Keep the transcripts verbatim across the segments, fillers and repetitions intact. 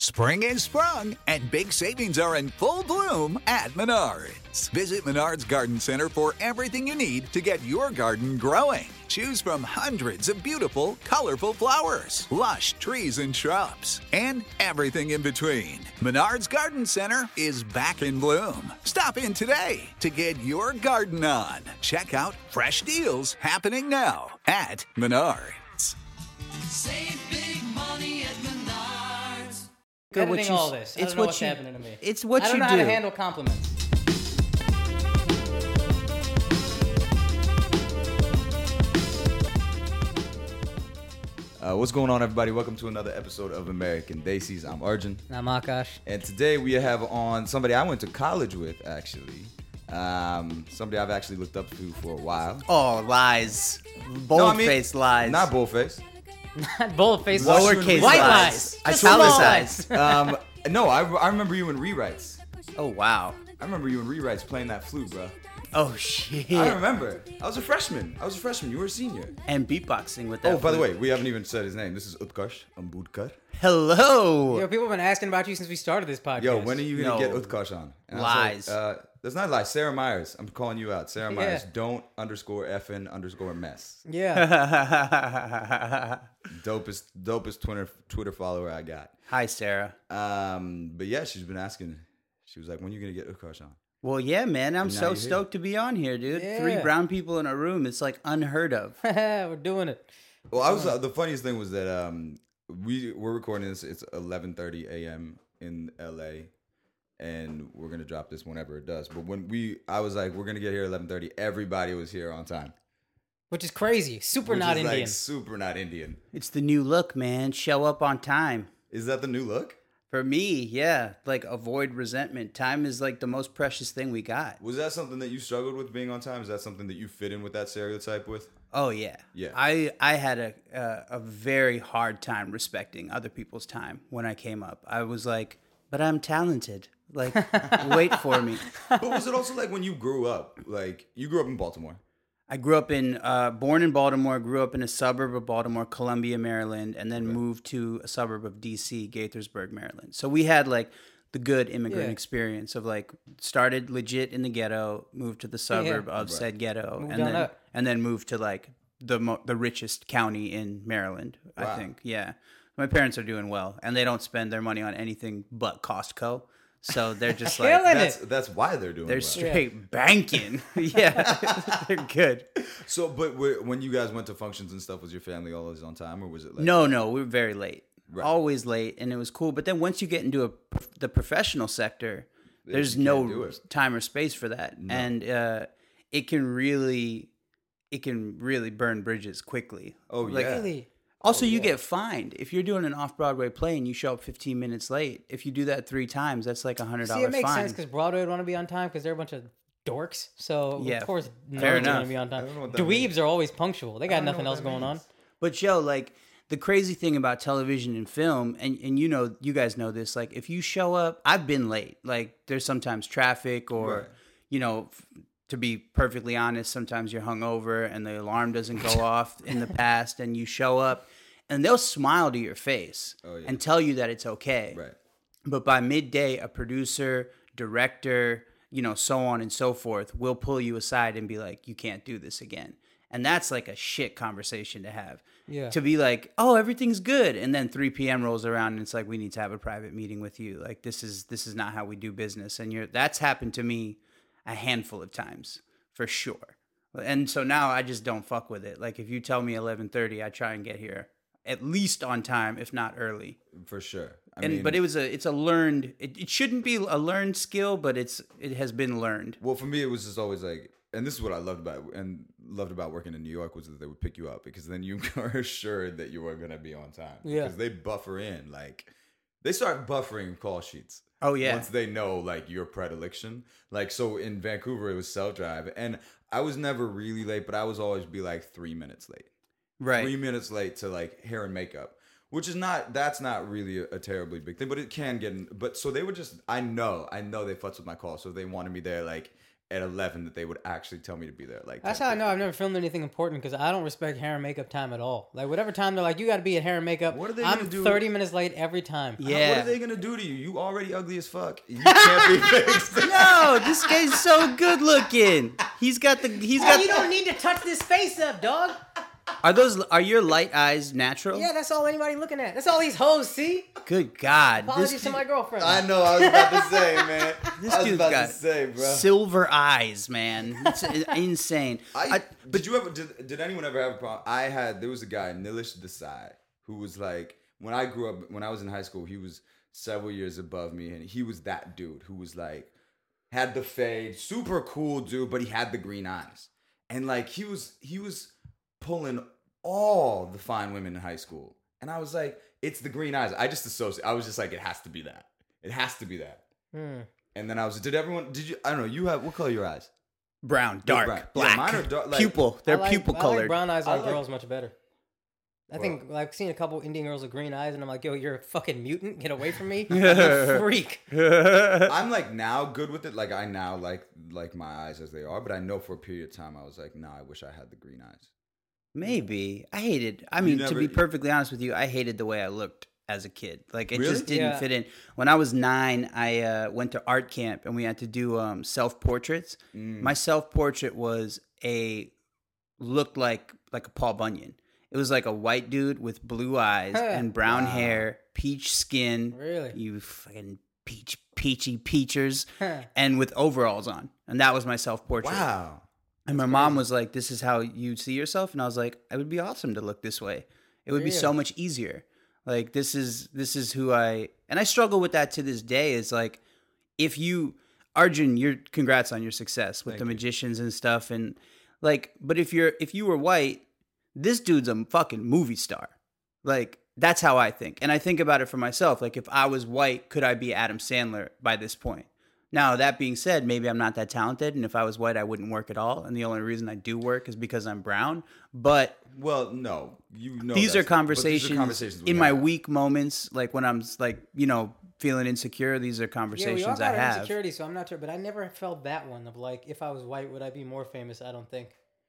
Spring is sprung, and big savings are in full bloom at Menards. Visit Menards Garden Center for everything you need to get your garden growing. Choose from hundreds of beautiful, colorful flowers, lush trees and shrubs, and everything in between. Menards Garden Center is back in bloom. Stop in today to get your garden on. Check out fresh deals happening now at Menards. Save big money at Menards. Editing what you, all this. I it's don't know what what's you, happening to me. It's what I don't you know do. how to handle compliments. Uh, what's going on, everybody? Welcome to another episode of American Daisies. I'm Arjun. I'm Akash. And today we have on somebody I went to college with, actually. Um, somebody I've actually looked up to for a while. Oh, lies. No, I mean, Bold-faced lies. Not boldface. Not bold-faced. Lowercase White lies. lies. Just Italicized. small lies. Um, no, I, I remember you in rewrites. Oh, wow. I remember you in rewrites playing that flute, bro. Oh, shit. I remember. I was a freshman. I was a freshman. You were a senior. And beatboxing with that. Oh, by the flute. way, we haven't even said his name. This is Utkarsh Ambudkar. Hello. Yo, people have been asking about you since we started this podcast. Yo, when are you going to No. get Utkarsh on? And I was Lies. Like, uh, that's not lies. Sarah Myers. I'm calling you out. Sarah Yeah. Myers. Don't underscore effing underscore mess. Yeah. Dopest, dopest Twitter Twitter follower I got. Hi, Sarah. Um, but yeah, she's been asking. She was like, "When are you gonna get Utkarsh on?" Well, yeah, man. I'm Now so you're here. stoked to be on here, dude. Yeah. Three brown people in a room. It's like unheard of. We're doing it. Well, I was. Uh, the funniest thing was that um, we we're recording this. It's eleven thirty a.m. in L A, and we're gonna drop this whenever it does. But when we, I was like, we're gonna get here at eleven thirty. Everybody was here on time. Which is crazy. Super Which not is, Indian. Like, super not Indian. It's the new look, man. Show up on time. Is that the new look? For me, yeah. Like, avoid resentment. Time is like the most precious thing we got. Was that something that you struggled with being on time? Is that something that you fit in with that stereotype with? Oh yeah, Yeah. I I had a, a a very hard time respecting other people's time when I came up. I was like, but I'm talented. Like, wait for me. But was it also like when you grew up? Like you grew up in Baltimore. I grew up in, uh, born in Baltimore. Grew up in a suburb of Baltimore, Columbia, Maryland, and then moved to a suburb of D C, Gaithersburg, Maryland. So we had like the good immigrant Yeah. experience of like started legit in the ghetto, moved to the suburb yeah. of said ghetto, Moved and on then up. and then moved to like the mo- the richest county in Maryland. I Wow. think, yeah. My parents are doing well, and they don't spend their money on anything but Costco. So they're just like Killing That's it. that's why they're doing. they're well. straight banking. Yeah, they're good. So, but wh- when you guys went to functions and stuff, was your family always on time, or was it like No, no, we were very late. Right. Always late, and it was cool. But then once you get into a, the professional sector, there's you can't do no it. time or space for that, and uh, it can really, it can really burn bridges quickly. Oh, Like, yeah. Really? Also, you get fined if you're doing an off-Broadway play and you show up fifteen minutes late. If you do that three times, that's like a hundred See, dollar it makes fine. sense because Broadway would want to be on time because they're a bunch of dorks. So, Yeah, of course, fair nerds want enough. to be on time. I don't know what that Dweebs means. are always punctual. They got don't know nothing what else that going on. means. But Joe, like the crazy thing about television and film, and, and you know, you guys know this, like if you show up, I've been late. Like there's sometimes traffic or, Right. you know, f- to be perfectly honest, sometimes you're hungover and the alarm doesn't go off in the past and you show up and they'll smile to your face Oh, yeah. and tell you that it's okay. Right. But by midday, a producer, director, you know, so on and so forth, will pull you aside and be like, you can't do this again. And that's like a shit conversation to have. Yeah. To be like, oh, everything's good. And then three p.m. rolls around and it's like, we need to have a private meeting with you. Like, this is this is not how we do business. And you're that's happened to me a handful of times, for sure. And so now I just don't fuck with it. Like, if you tell me eleven thirty, I try and get here at least on time, if not early. For sure. I And mean, but it was a it's a learned it, it shouldn't be a learned skill, but it's it has been learned. well, for me, it was just always like, and this is what I loved about and loved about working in New York was that they would pick you up because then you were assured that you were gonna be on time. Yeah. Because they buffer in like they start buffering call sheets. Oh yeah. Once they know like your predilection. Like so in Vancouver it was self drive. And I was never really late, but I was always be like three minutes late. Right. Three minutes late to like hair and makeup. Which is not that's not really a, a terribly big thing, but it can get in, but so they would just I know, I know they futzed with my call. So they wanted me there like at eleven that they would actually tell me to be there. Like That's ten how I know fifteen. I've never filmed anything important because I don't respect hair and makeup time at all. Like whatever time they're like, you got to be at hair and makeup. What are they I'm gonna do? thirty minutes late every time. What Yeah. are they gonna do to you? You already ugly as fuck. You can't be fixed. No, this guy's so good looking. He's got the. He's Yeah, got. you don't need to touch this face up, dog. Are those? Are your light eyes natural? Yeah, that's all anybody looking at. That's all these hoes see. Good God. Apologies This, to my girlfriend. I know. I was about to say, man. this I was dude's about got to say, bro. silver eyes, man. It's insane. I, I- did you ever? Did, did anyone ever have a problem? I had. There was a guy, Nilish Desai, who was like, when I grew up, when I was in high school, he was several years above me, and he was that dude who was like, had the fade, super cool dude, but he had the green eyes, and like he was, he was pulling all the fine women in high school, and I was like, it's the green eyes. I just associate. I was just like, it has to be that. It has to be that. Hmm. And then I was, did everyone? Did you? I don't know. You have what color are your eyes? Brown, They're dark, brown. Yeah, black, mine are dark, like- pupil. I They're like- pupil I like colored. brown eyes I on like- girls much better. I think like I've seen a couple Indian girls with green eyes, and I'm like, yo, you're a fucking mutant. Get away from me. I'm a freak. I'm like now good with it. Like I now like like my eyes as they are, but I know for a period of time I was like, nah, I wish I had the green eyes. Maybe. I hated. I mean, to never- be perfectly honest with you, I hated the way I looked as a kid. Like it Really? just didn't Yeah. fit in. When I was nine, I uh, went to art camp and we had to do um, self portraits. Mm. My self portrait was a looked like like a Paul Bunyan. It was like a white dude with blue eyes Huh. and brown Wow. hair, peach skin. Really? You fucking peach peachy peachers, Huh. and with overalls on. And that was my self portrait. Wow. And my mom was like, "This is how you see yourself," and I was like, "It would be awesome to look this way. It would be so Really? much easier. Like this is this is who I." And I struggle with that to this day. Is like, if you, Arjun, you're congrats on your success with Thank the you. magicians and stuff, and like, but if you're if you were white, this dude's a fucking movie star. Like that's how I think, and I think about it for myself. Like if I was white, could I be Adam Sandler by this point? Now, that being said, maybe I'm not that talented, and if I was white, I wouldn't work at all. And the only reason I do work is because I'm brown. But Well, no, you know these that's- are but conversations, these are conversations we in my have. weak moments, like when I'm like, you know, feeling insecure. These are Yeah, we all conversations got I our have. insecurity, so I'm not sure. But I never felt that one of like, if I was white, would I be more famous? I don't think.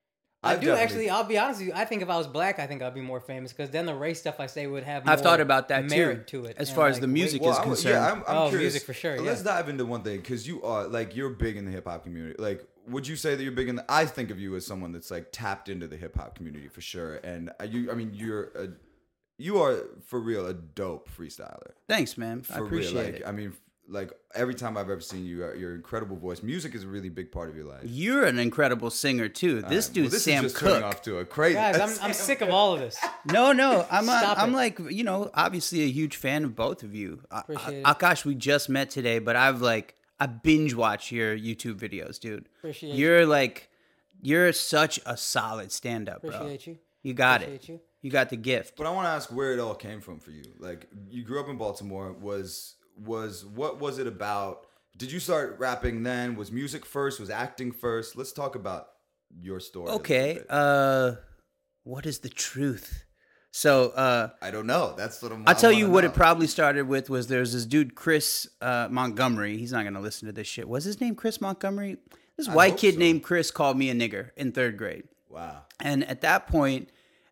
I I've do definitely- actually. I'll be honest with you. I think if I was black, I think I'd be more famous because then the race stuff I say would have. More I've thought about that too, merit to it. as and, far as like, the weight. music Well, is I, would- concerned. yeah, I'm, I'm Oh, curious. music for sure, Let's yeah. dive into one thing because you are like you're big in the hip hop community. Like, would you say that you're big in? The, I think of you as someone that's like tapped into the hip hop community for sure. And uh, you, I mean, you're a, you are for real a dope freestyler. Thanks, man. I For appreciate real, like it. I mean, like every time I've ever seen you, uh, your incredible voice. Music is a really big part of your life. You're an incredible singer too. This All right, well, dude's this Sam is just turning Cooke. off to a crazy. Guys, I'm, I'm sick of all of this. No, no, I'm a, Stop I'm it. like, you know, obviously a huge fan of both of you. I- Appreciate I- it. Akash, we just met today, but I've like I binge watch your YouTube videos, dude. Appreciate You're like you're such a solid stand up, bro. Appreciate you. You got Appreciate it. you. You got the gift. But I want to ask where it all came from for you. Like, you grew up in Baltimore. Was was what was it about? Did you start rapping then? Was music first? Was acting first? Let's talk about your story. a little Okay. bit. Uh what is the truth? So, uh I don't know. That's what I'm. I'll I tell you wanna what know. it probably started with was there's this dude Chris uh, Montgomery. He's not gonna listen to this shit. Was his name Chris Montgomery? This I white hope kid so. named Chris called me a nigger in third grade, Wow. and at that point,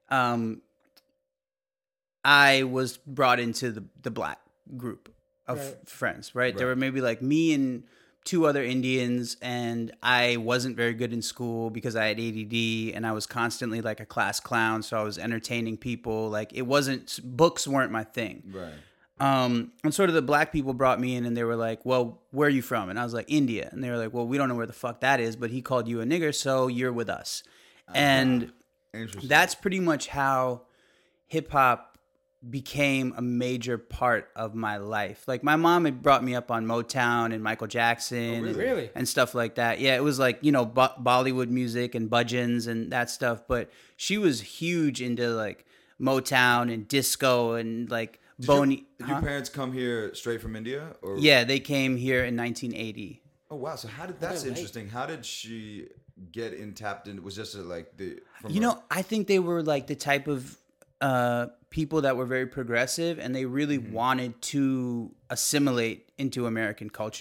um, I was brought into the the black group of Right. friends. Right? There Right. were maybe like me and two other Indians, and I wasn't very good in school because I had A D D, and I was constantly like a class clown. So I was entertaining people. Like it wasn't books weren't my thing. Right. Um, and sort of the black people brought me in and they were like, well, where are you from? And I was like, India. And they were like, well, we don't know where the fuck that is, but he called you a nigger, so you're with us. And Interesting. that's pretty much how hip hop became a major part of my life. Like my mom had brought me up on Motown and Michael Jackson Oh, really? and, Really? and stuff like that. Yeah, it was like, you know, Bo- Bollywood music and budgeons and that stuff. But she was huge into like Motown and disco and like Did Boney. Your, did Huh? your parents come here straight from India? Or Yeah, they came here in nineteen eighty. Oh wow. So how did that's Really? interesting? How did she get in tapped in? Was just uh, like the. From You her- know, I think they were like the type of uh, people that were very progressive and they really Mm-hmm. wanted to assimilate into American culture.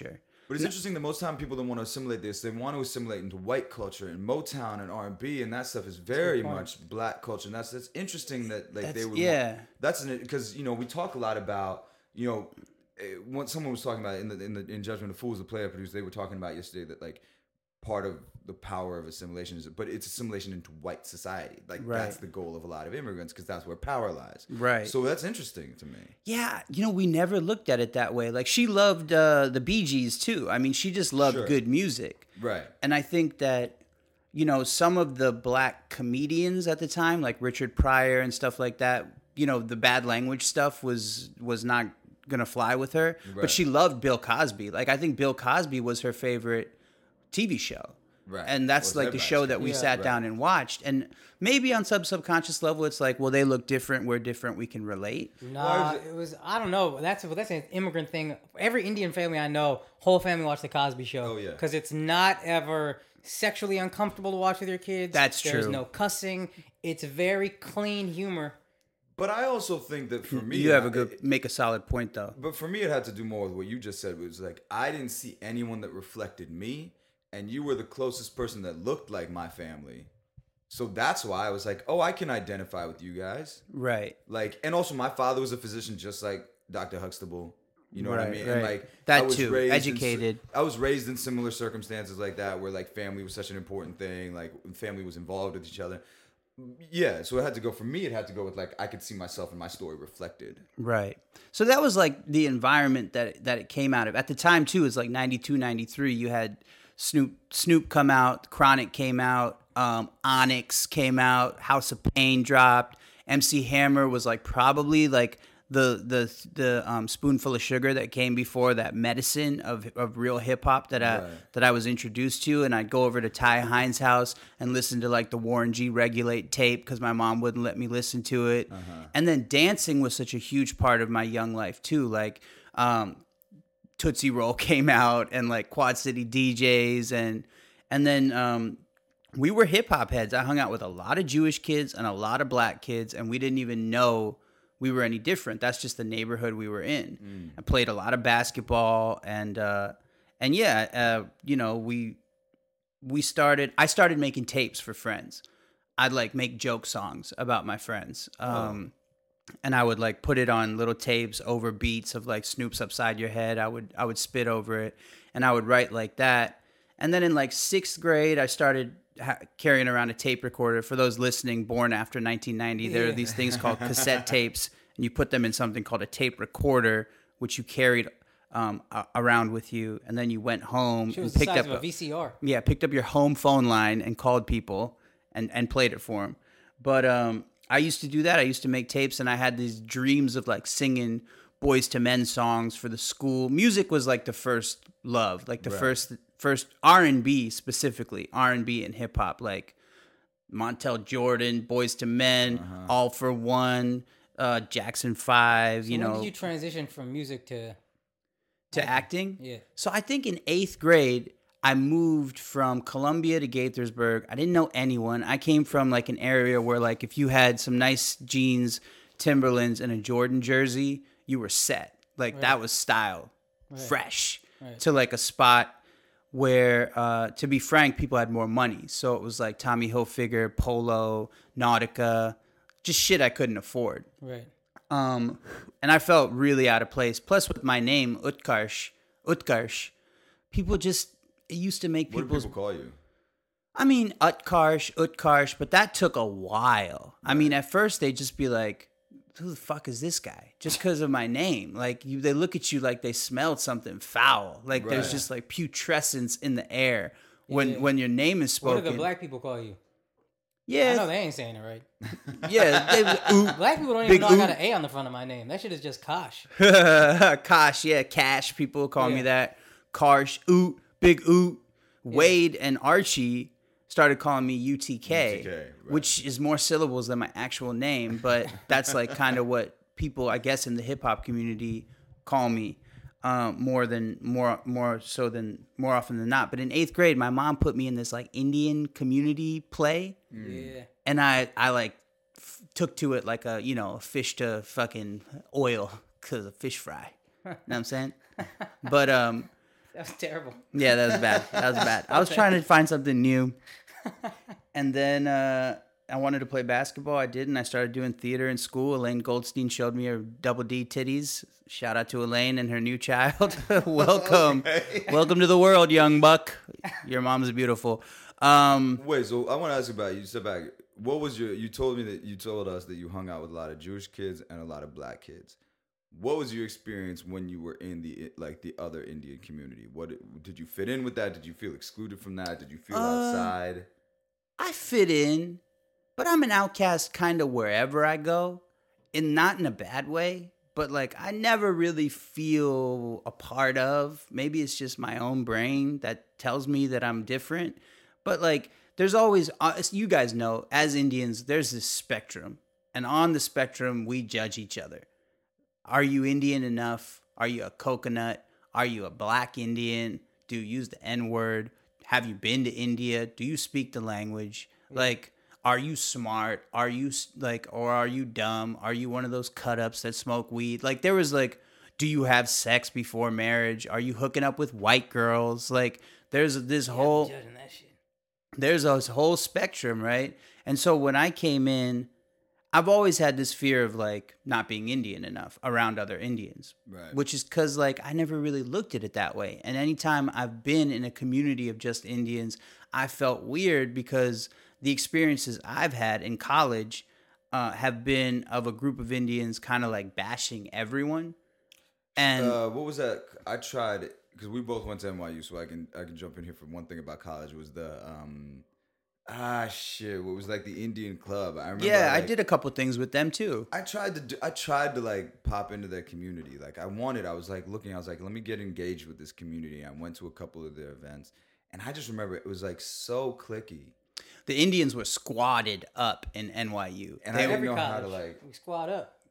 But it's interesting that most time people don't want to assimilate this. They want to assimilate into white culture and Motown and R and B, and that stuff is very much black culture. And that's that's interesting that like That's, they would. yeah. That's because you know we talk a lot about you know eh, when someone was talking about it in the in the in Judgment of Fools, the play I produced, they were talking about yesterday that like part of the power of assimilation is, but it's assimilation into white society. Like Right. that's the goal of a lot of immigrants because that's where power lies. Right. So that's interesting to me. Yeah, you know, we never looked at it that way. Like she loved uh, the Bee Gees too. I mean, she just loved Sure. good music. Right. And I think that, you know, some of the black comedians at the time, like Richard Pryor and stuff like that, you know, the bad language stuff was was not gonna fly with her. Right. But she loved Bill Cosby. Like I think Bill Cosby was her favorite T V show. Right. And that's Well, like the everybody's show that we Yeah. sat Right. down and watched. And maybe on sub subconscious level, it's like, well, they look different. We're different. We can relate. Nah, it was I don't know. That's that's an immigrant thing. Every Indian family I know, whole family watch the Cosby Show. Oh, yeah. because it's not ever sexually uncomfortable to watch with your kids. That's There's true. no cussing. It's very clean humor. But I also think that for me, You have a it- good, make a solid point though. But for me, it had to do more with what you just said. It was like I didn't see anyone that reflected me, and you were the closest person that looked like my family. So that's why I was like, oh, I can identify with you guys. Right. Like, and also my father was a physician, just like Doctor Huxtable. You know what I Right, mean? right. And like That I was too, raised in si- educated. I was raised in similar circumstances like that, where like family was such an important thing. Like family was involved with each other. Yeah, so it had to go for me. It had to go with like I could see myself in my story reflected. Right. So that was like the environment that that it came out of. At the time too, it's like ninety-two, ninety-three. You had Snoop Snoop come out, Chronic came out, um, Onyx came out, House of Pain dropped. M C Hammer was like probably like the the the um, spoonful of sugar that came before that medicine of of real hip hop that I Right. that I was introduced to. And I'd go over to Ty Hines' house and listen to like the Warren G Regulate tape because my mom wouldn't let me listen to it. And then dancing was such a huge part of my young life too. Like um, Tootsie Roll came out and like Quad City D Js and and then um, we were hip hop heads. I hung out with a lot of Jewish kids and a lot of black kids, and we didn't even know we were any different. That's just the neighborhood we were in. I played a lot of basketball and uh, and yeah, uh, you know, we we started. I started making tapes for friends. I'd like make joke songs about my friends. Um, and I would like put it on little tapes over beats of like Snoop's Upside Your Head. I would I would spit over it, and I would write like that. And then in like sixth grade, I started ha- carrying around a tape recorder. For those listening, born after nineteen ninety, there are Yeah. these things called cassette tapes, and you put them in something called a tape recorder, which you carried um, a- around with you, and then you went home She and was the picked size up of a V C R. yeah, picked up your home phone line and called people and, and played it for them. But um, I used to do that. I used to make tapes, and I had these dreams of like singing Boys to Men songs for the school. Music was like the first love, like the Right. first first R and B specifically, R and B and hip hop, like Montel Jordan, Boys to Men, All for One, uh, Jackson Five. So you when know, did you transition from music to? to acting. Yeah. So I think in eighth grade, I moved from Columbia to Gaithersburg. I didn't know anyone. I came from like an area where like if you had some nice jeans, Timberlands, and a Jordan jersey, you were set. Like that was style, fresh. Right. To like a spot where, uh, to be frank, people had more money. So it was like Tommy Hilfiger, Polo, Nautica, just shit I couldn't afford. Right. Um, and I felt really out of place. Plus, with my name, Utkarsh, Utkarsh, people just, it used to make What do people's, people call you? I mean, Utkarsh, Utkarsh, but that took a while. I mean, at first they'd just be like, who the fuck is this guy? Just because of my name. Like, you, they look at you like they smelled something foul. Like, there's Right. just like putrescence in the air when, Yeah. when your name is What spoken. do the black people call you? I know yeah, they ain't saying it right. yeah. They, ooh, Black people don't Big even know I got oop. an A on the front of my name. That shit is just Kosh. Kosh, yeah, Cash. People call me Yeah. that. Karsh, Oot, Big Oot. Wade and Archie started calling me U T K, U T K, right. which is more syllables than my actual name, but that's like kind of what people, I guess, in the hip hop community call me. Um, more than more more so than more often than not. But in eighth grade, my mom put me in this like Indian community play, Yeah. and I I like f- took to it like a you know a fish to fucking oil because of fish fry. You know what I'm saying? But um, That was terrible. Yeah, that was bad. That was bad. I was trying to find something new. And then uh, I wanted to play basketball. I did, and I started doing theater in school. Elaine Goldstein showed me her double D titties. Shout out to Elaine and her new child. Welcome. Okay. Welcome to the world, young buck. Your mom's beautiful. Um, Wait, so I want to ask you about you said back. What was your? You told me that you told us that you hung out with a lot of Jewish kids and a lot of black kids. What was your experience when you were in the like the other Indian community? What did you fit in with that? Did you feel excluded from that? Did you feel Uh, outside? I fit in, but I'm an outcast kind of wherever I go, and not in a bad way. But like, I never really feel a part of. Maybe it's just my own brain that tells me that I'm different. But like, there's always, uh, you guys know, as Indians, there's this spectrum, and on the spectrum, we judge each other. Are you Indian enough? Are you a coconut? Are you a black Indian? Do you use the N-word? Have you been to India? Do you speak the language? Like, are you smart? Are you like, or are you dumb? Are you one of those cut-ups that smoke weed? Like, there was like, do you have sex before marriage? Are you hooking up with white girls? Like, there's this Yeah, whole, I'm judging that shit. there's this whole spectrum, right? And so when I came in, I've always had this fear of like not being Indian enough around other Indians, Right. which is because like I never really looked at it that way. And anytime I've been in a community of just Indians, I felt weird because the experiences I've had in college uh, have been of a group of Indians kind of like bashing everyone. And Uh, what was that? I tried because we both went to N Y U, so I can I can jump in here for one thing about college was the um ah shit. What was like the Indian club? I remember. yeah, I like, did a couple things with them too. I tried to do, I tried to like pop into their community. Like I wanted, I was like looking, I was like, let me get engaged with this community. I went to a couple of their events, and I just remember it was like so cliquey. The Indians were squatted up in N Y U. And They I were- didn't know Every how to college, like. we squad up.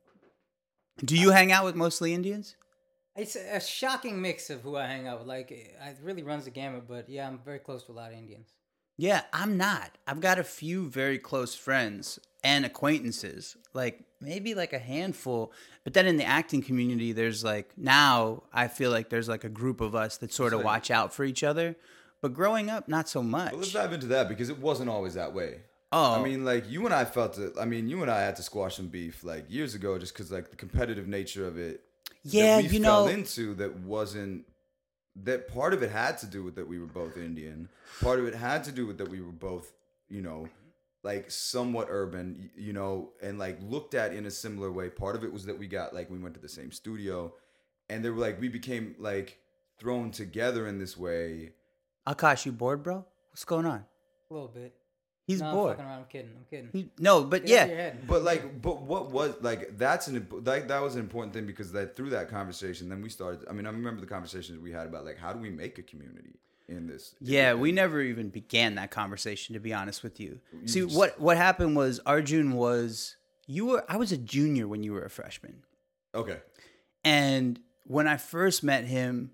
do you hang out with mostly Indians? It's a, a shocking mix of who I hang out with. Like, it really runs the gamut, but yeah, I'm very close to a lot of Indians. Yeah, I'm not. I've got a few very close friends and acquaintances, like maybe like a handful. But then in the acting community, there's like, now I feel like there's like a group of us that sort of like- watch out for each other. But growing up, not so much. Well, let's dive into that because it wasn't always that way. Oh. I mean, like you and I felt it. I mean, you and I had to squash some beef like years ago, just because like the competitive nature of it. Yeah, that we you fell know- into that wasn't. That part of it had to do with that we were both Indian. Part of it had to do with that we were both, you know, like somewhat urban, y- you know, and like looked at in a similar way. Part of it was that we got like we went to the same studio, and they were like we became like thrown together in this way. Akash, you bored, bro? What's going on? A little bit. He's no, bored. I'm fucking around. I'm kidding. I'm kidding. He, no, but Get out of your yeah. head. But like, but what was like? That's an imp- like that was an important thing because that through that conversation, then we started. I mean, I remember the conversations we had about like how do we make a community in this? Yeah, we never even began that conversation, to be honest with you. See, just- what what happened was Arjun was you were I was a junior when you were a freshman. Okay. And when I first met him,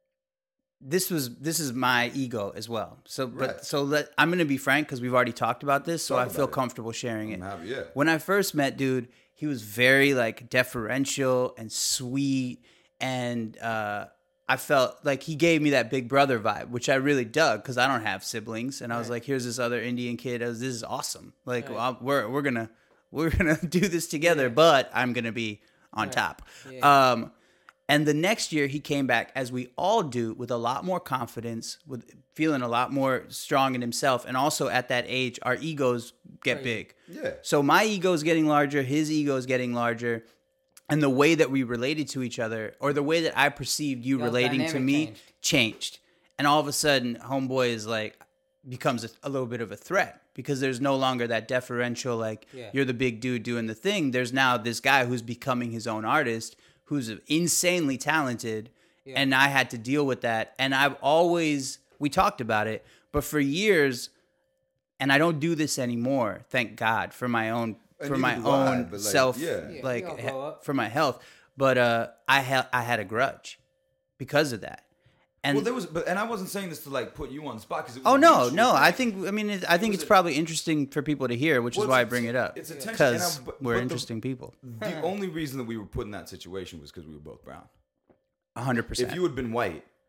this was this is my ego as well. So, but Right. so let I'm gonna be frank because we've already talked about this, so Talk I about feel it. comfortable sharing it. I'm happy, yeah. When I first met dude, he was very like deferential and sweet, and uh, I felt like he gave me that big brother vibe, which I really dug because I don't have siblings, and I was Right. like, "Here's this other Indian kid. I was, this is awesome. Like, Right. well, we're we're gonna we're gonna do this together, Yeah. but I'm gonna be on Right. top." Yeah. Um, and the next year he came back, as we all do, with a lot more confidence, with feeling a lot more strong in himself, and also at that age, our egos get Crazy. big. Yeah. So my ego is getting larger, his ego is getting larger, and the way that we related to each other, or the way that I perceived you Y'all's relating to dynamic me, changed. changed. And all of a sudden, homeboy is like becomes a, a little bit of a threat because there's no longer that deferential like Yeah. you're the big dude doing the thing. There's now this guy who's becoming his own artist, who's insanely talented, Yeah. and I had to deal with that. And I've always we talked about it, but for years. And I don't do this anymore, thank God, for my own And for neither my do I, own but, like, self, yeah. Yeah, like we all he- grow up. for my health. But uh, I had I had a grudge because of that. And well, there was, but and I wasn't saying this to like put you on the spot because it was oh a no, mutual no, thing. I think I mean it, I think was it's a- probably interesting for people to hear, which Well, is why I it's a- bring it up it's a tension, and because I- but- we're but the- interesting people. The only reason that we were put in that situation was because we were both brown. A hundred If percent. you had been white,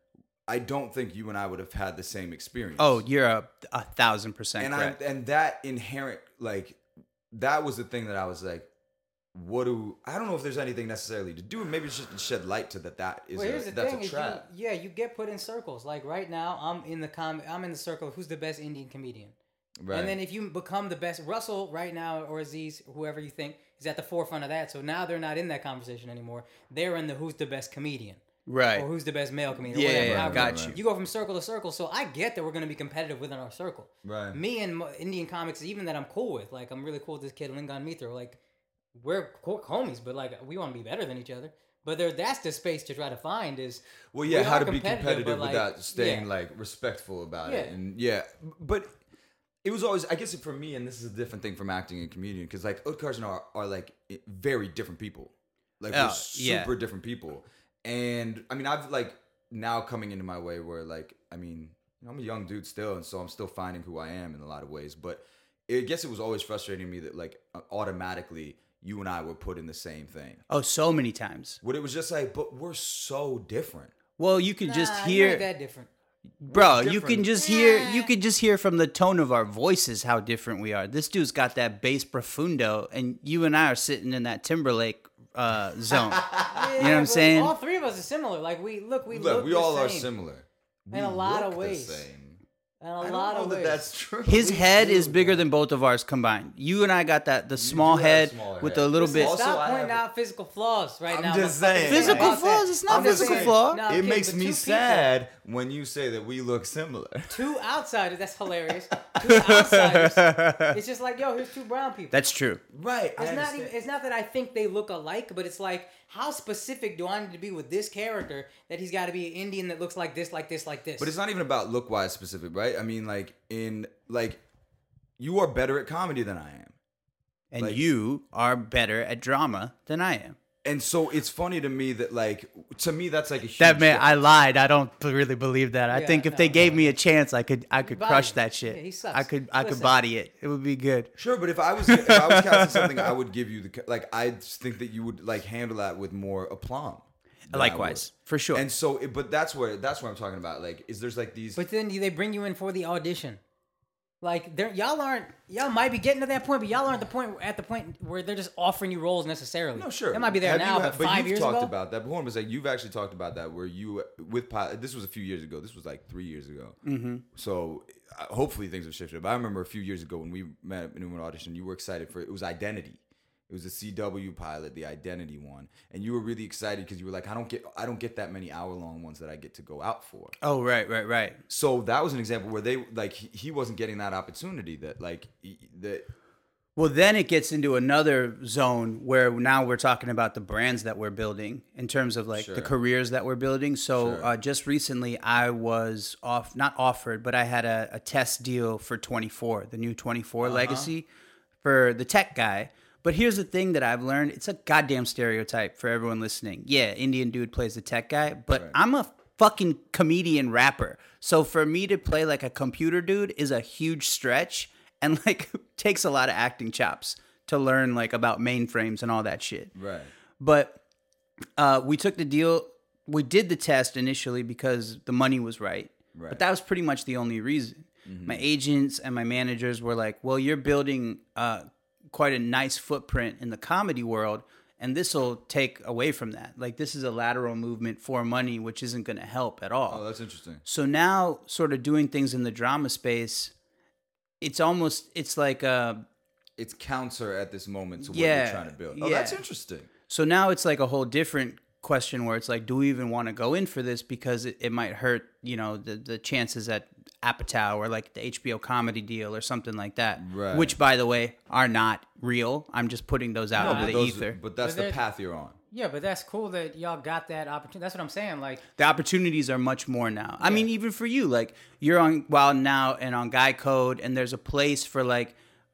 I don't think you and I would have had the same experience. Oh, you're a, a thousand percent and correct. I, and that inherent, like, that was the thing that I was like, what do I don't know if there's anything necessarily to do. Maybe it's just to shed light to that. That is Well, a, here's the that's thing: a is you, trap. yeah, you get put in circles. Like right now, I'm in the com- I'm in the circle of who's the best Indian comedian. Right. And then if you become the best, Russell right now or Aziz, whoever you think is at the forefront of that. So now they're not in that conversation anymore. They're in the who's the best comedian. Right. Or who's the best male comedian. Yeah, or whatever. yeah, yeah, However, got you. You go from circle to circle. So I get that we're going to be competitive within our circle. Right. Me and mo- Indian comics, even that I'm cool with. Like, I'm really cool with this kid, Lingan Mitra. Like, we're cool homies, but like, we want to be better than each other. But there, that's the space to try to find is. Well, yeah, we how are to be competitive but, like, without staying yeah. like respectful about Yeah. it, and yeah, but it was always, I guess, for me, and this is a different thing from acting and comedian, because like Utkarsh and I are, are like very different people, like Oh, we're super yeah. different people, and I mean, I've like now coming into my way where like, I mean, I'm a young dude still, and so I'm still finding who I am in a lot of ways, but I guess it was always frustrating to me that like automatically you and I were put in the same thing. Oh, so many times. What it was just like, but we're so different. Well, you could just Nah, hear, you ain't that different. bro. You different. can just hear, you could just hear from the tone of our voices how different we are. This dude's got that bass profundo, and you and I are sitting in that Timberlake uh, zone. Yeah, You know what I'm but saying? All three of us are similar. Like we look, we Look, look we the all are same. similar. In a We lot look of the ways. same. In a I don't lot know of that ways. that's true. His We head do, is bigger though. than both of ours combined. You and I got that the small do have a head smaller with head. a little Listen, bit. Also, stop I pointing have- out physical flaws right I'm now. just motherfucker. saying. Physical About flaws? that. It's not I'm just physical saying. flaw. No, It okay, makes but me two sad when you say that we look similar. People, two outsiders. That's hilarious. Two outsiders. It's just like, yo, here's two brown people. That's true. Right. It's not even. It's not that I think they look alike, but it's like, how specific do I need to be with this character that he's got to be an Indian that looks like this, like this, like this? But it's not even about look wise specific, right? I mean, like in like, you are better at comedy than I am, And Like- you are better at drama than I am. and so it's funny to me that like to me that's like a huge That man, shift. I lied. I don't really believe that. I Yeah, think if no, they gave no. me a chance, I could, I could Body crush it. that shit. Yeah, he sucks. I could, I could Listen. body it. It would be good. Sure, but if I was if I was casting something, I would give you the like. I just think that you would like handle that with more aplomb. than I Likewise, would. for sure. And so, it, but that's where that's what I'm talking about. Like, is there's like these. But then they bring you in for the audition. Like they're, y'all aren't y'all might be getting to that point, but y'all aren't the point at the point where they're just offering you roles necessarily. No, sure. That might be there Have now, you, but but five you've years talked ago. about that. But hold on a second. You've actually talked about that where you with pilot. This was a few years ago. This was like three years ago. Mm-hmm. So uh, hopefully things have shifted. But I remember a few years ago when we met in an audition, you were excited for it was Identity. It was a C W pilot, the Identity one, and you were really excited because you were like, I don't get, I don't get that many hour long ones that I get to go out for. Oh, right, right, right. So that was an example where they like he, he wasn't getting that opportunity that like he- that. Well, then it gets into another zone where now we're talking about the brands that we're building in terms of like Sure. the careers that we're building. So Sure. uh, just recently, I was off, not offered, but I had a, a test deal for twenty-four, the new twenty-four Uh-huh. legacy for the tech guy. But here's the thing that I've learned. It's a goddamn stereotype for everyone listening. Yeah, Indian dude plays the tech guy, but Right. I'm a fucking comedian rapper. So for me to play like a computer dude is a huge stretch and like takes a lot of acting chops to learn like about mainframes and all that shit. Right. But uh, we took the deal. We did the test initially because the money was right. Right. But that was pretty much the only reason. My agents and my managers were like, well, you're building uh, quite a nice footprint in the comedy world, and this will take away from that. Like, this is a lateral movement for money, which isn't going to help at all. Oh, that's interesting. So now, sort of doing things in the drama space, it's almost, it's like, uh, It's counter at this moment to what Yeah, you're trying to build. Oh, yeah. that's interesting. so now it's like a whole different question where it's like, do we even want to go in for this because it, it might hurt, you know, the, the chances at Apatow or like the H B O comedy deal or something like that. Right. Which, by the way, are not real. I'm just putting those out No, into but, the those, ether. but that's But the they're- path you're on. Yeah, but that's cool that y'all got that opportunity. That's what I'm saying. Like, The opportunities are much more now. I mean, even for you, like you're on Wild Now and on Guy Code, and there's a place for like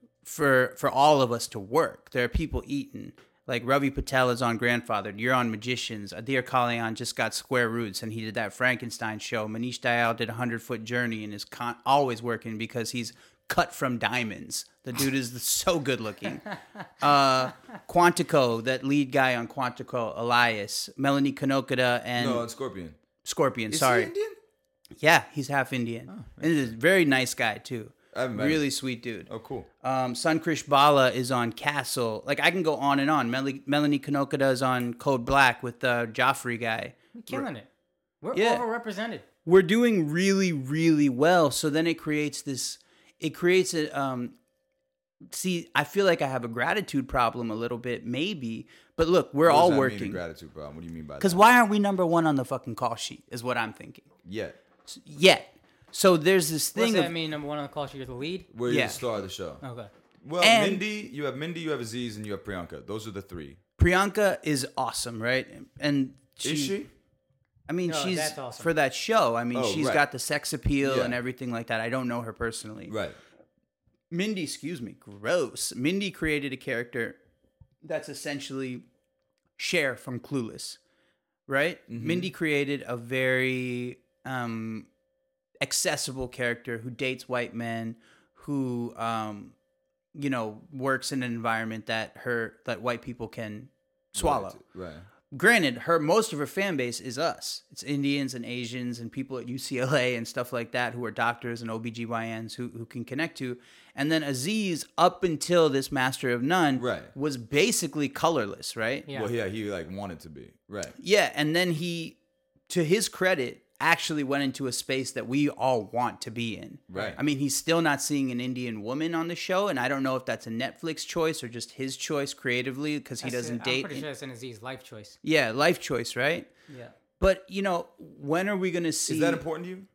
for for all of us to work. There are people eating. Like Ravi Patel is on Grandfathered. You're on Magicians. Adir Kalian just got Square Roots, and he did that Frankenstein show. Manish Dayal did a Hundred Foot Journey, and is con- always working because he's cut from diamonds. The dude is so good looking. Uh, Quantico, that lead guy on Quantico, Elias, Melanie Kanokada, and No, it's Scorpion. Scorpion. Is sorry, he Indian? Yeah, he's half Indian. Oh, and he's a very nice guy, too. I haven't met him. Really sweet dude. Oh, cool. Um, Sunkrish Bala is on Castle. Like, I can go on and on. Mel- Melanie Kanokada is on Code Black with the Joffrey guy. We're killing it. We're Yeah. overrepresented. We're doing really, really well. So then it creates this, it creates a, um, see, I feel like I have a gratitude problem a little bit, maybe. But look, we're What does all that mean, a working. gratitude problem. What do you mean by that? Because why aren't we number one on the fucking call sheet, is what I'm thinking. Yeah. Yet. So there's this What's thing that of, mean? Number one on the call sheet, you're the lead. Where you're Yeah. the star of the show. Okay. Well, And- Mindy, you have Mindy, you have Aziz, and you have Priyanka. Those are the three. Priyanka is awesome, right? And she, Is she? I mean, No, she's that's awesome. for that show. I mean, Oh, she's right. got the sex appeal Yeah. and everything like that. I don't know her personally. Right. Mindy, excuse me, gross. Mindy created a character that's essentially Cher from Clueless, right? Mm-hmm. Mindy created a very um, accessible character who dates white men, who um, you know works in an environment that her that white people can swallow. Right. Granted, her most of her fan base is us. It's Indians and Asians and people at U C L A and stuff like that who are doctors and O B G Y Ns who, who can connect to. And then Aziz, up until this Master of None, Right. was basically colorless, right? Yeah. Well, yeah, he like wanted to be. Right. Yeah, and then he, to his credit, actually went into a space that we all want to be in. Right. I mean, he's still not seeing an Indian woman on the show, and I don't know if that's a Netflix choice or just his choice creatively because he That's doesn't it. date. I'm pretty in- sure that's an Aziz life choice. Yeah, life choice, right? Yeah. But, you know, when are we going to see... Is that important to you?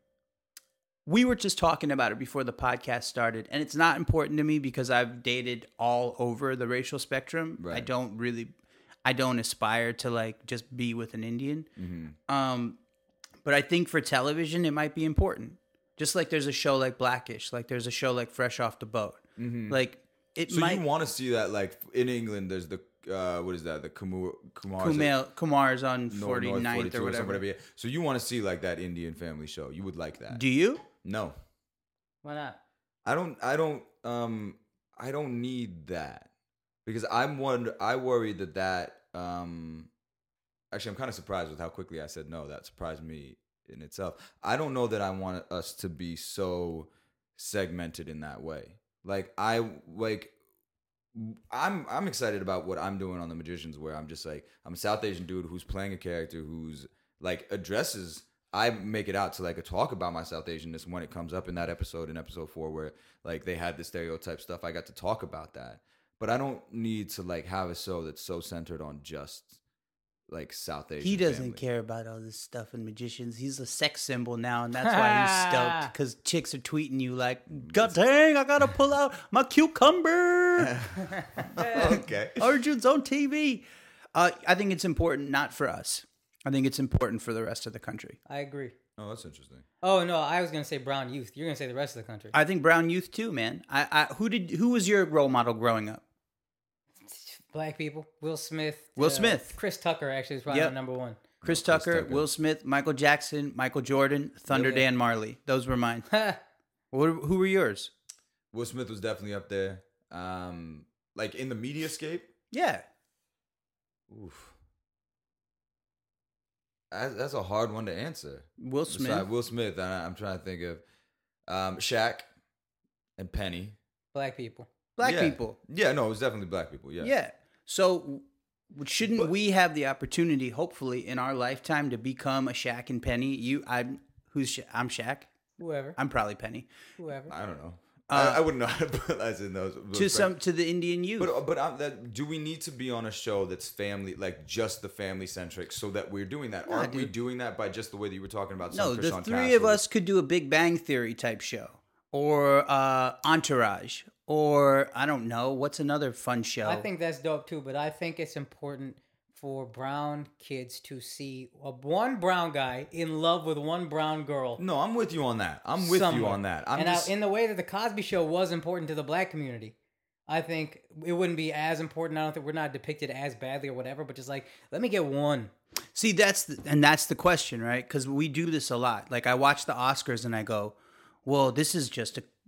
We were just talking about it before the podcast started, and it's not important to me because I've dated all over the racial spectrum. I Right. don't really... I don't aspire to, like, just be with an Indian. Mm-hmm. Um, but I think for television, it might be important. Just like there's a show like Blackish, like there's a show like Fresh Off the Boat. Like, it So might... you want to see that, like in England, there's the uh, what is that? The Kumar Kumar Kumail, Kumar's on North forty-ninth forty-two or whatever. somebody. So you want to see like that Indian family show? You would like that? Do you? No, Why not? I don't. I don't. Um, I don't need that because I'm wonder. I worry that that. Um, actually, I'm kind of surprised with how quickly I said no. That surprised me in itself. I don't know that I want us to be so segmented in that way. Like I like. I'm I'm excited about what I'm doing on The Magicians, where I'm just like I'm a South Asian dude who's playing a character who's like addresses. I make it out to like a talk about my South Asianness when it comes up in that episode in episode four where like they had the stereotype stuff. I got to talk about that, but I don't need to like have a show that's so centered on just like South Asian. He doesn't family. care about all this stuff in Magicians. He's a sex symbol now, and that's why he's stoked because chicks are tweeting you like, "God dang, I gotta pull out my cucumber." Okay. Arjun's on T V. Uh, I think it's important not for us. I think it's important for the rest of the country. I agree. Oh, that's interesting. Oh no, I was gonna say brown youth. You're gonna say the rest of the country. I think brown youth too, man. I, I who did who was your role model growing up? Black people. Will Smith. Will uh, Smith. Chris Tucker actually is probably Yep. my number one. Chris Chris Tucker, Tucker. Will Smith, Michael Jackson, Michael Jordan, Thunder Yeah. Dan Marley. Those were mine. What, who were yours? Will Smith was definitely up there. Um, like in the mediascape. Yeah. Oof. That's, that's a hard one to answer. Will Besides Smith. Will Smith, I, I'm trying to think of um, Shaq and Penny. Black people. Black Yeah. people. Yeah, no, it was definitely black people. Yeah. Yeah. So w- shouldn't But- we have the opportunity, hopefully, in our lifetime to become a Shaq and Penny? You, I'm, who's Sha- I'm Shaq. Whoever. I'm probably Penny. Whoever. I don't know. Uh, I, I wouldn't know how to put us in those. those To some, friends. to the Indian youth. But but um, that, do we need to be on a show that's family, like just the family centric, so that we're doing that? Nah, Aren't we dude. doing that by just the way that you were talking about? no, Sunfish the on three of Castle? us could do a Big Bang Theory type show, or uh, Entourage, or I don't know, what's another fun show? I think that's dope too, but I think it's important for brown kids to see a, one brown guy in love with one brown girl. No, I'm with you on that. I'm with you somewhere. on that. I'm and just, I, in the way that the Cosby Show was important to the black community, I think it wouldn't be as important. I don't think we're not depicted as badly or whatever, but just like, let me get one. See, that's the, and that's the question, right? Because we do this a lot. Like I watch the Oscars and I go, "Well, this is just a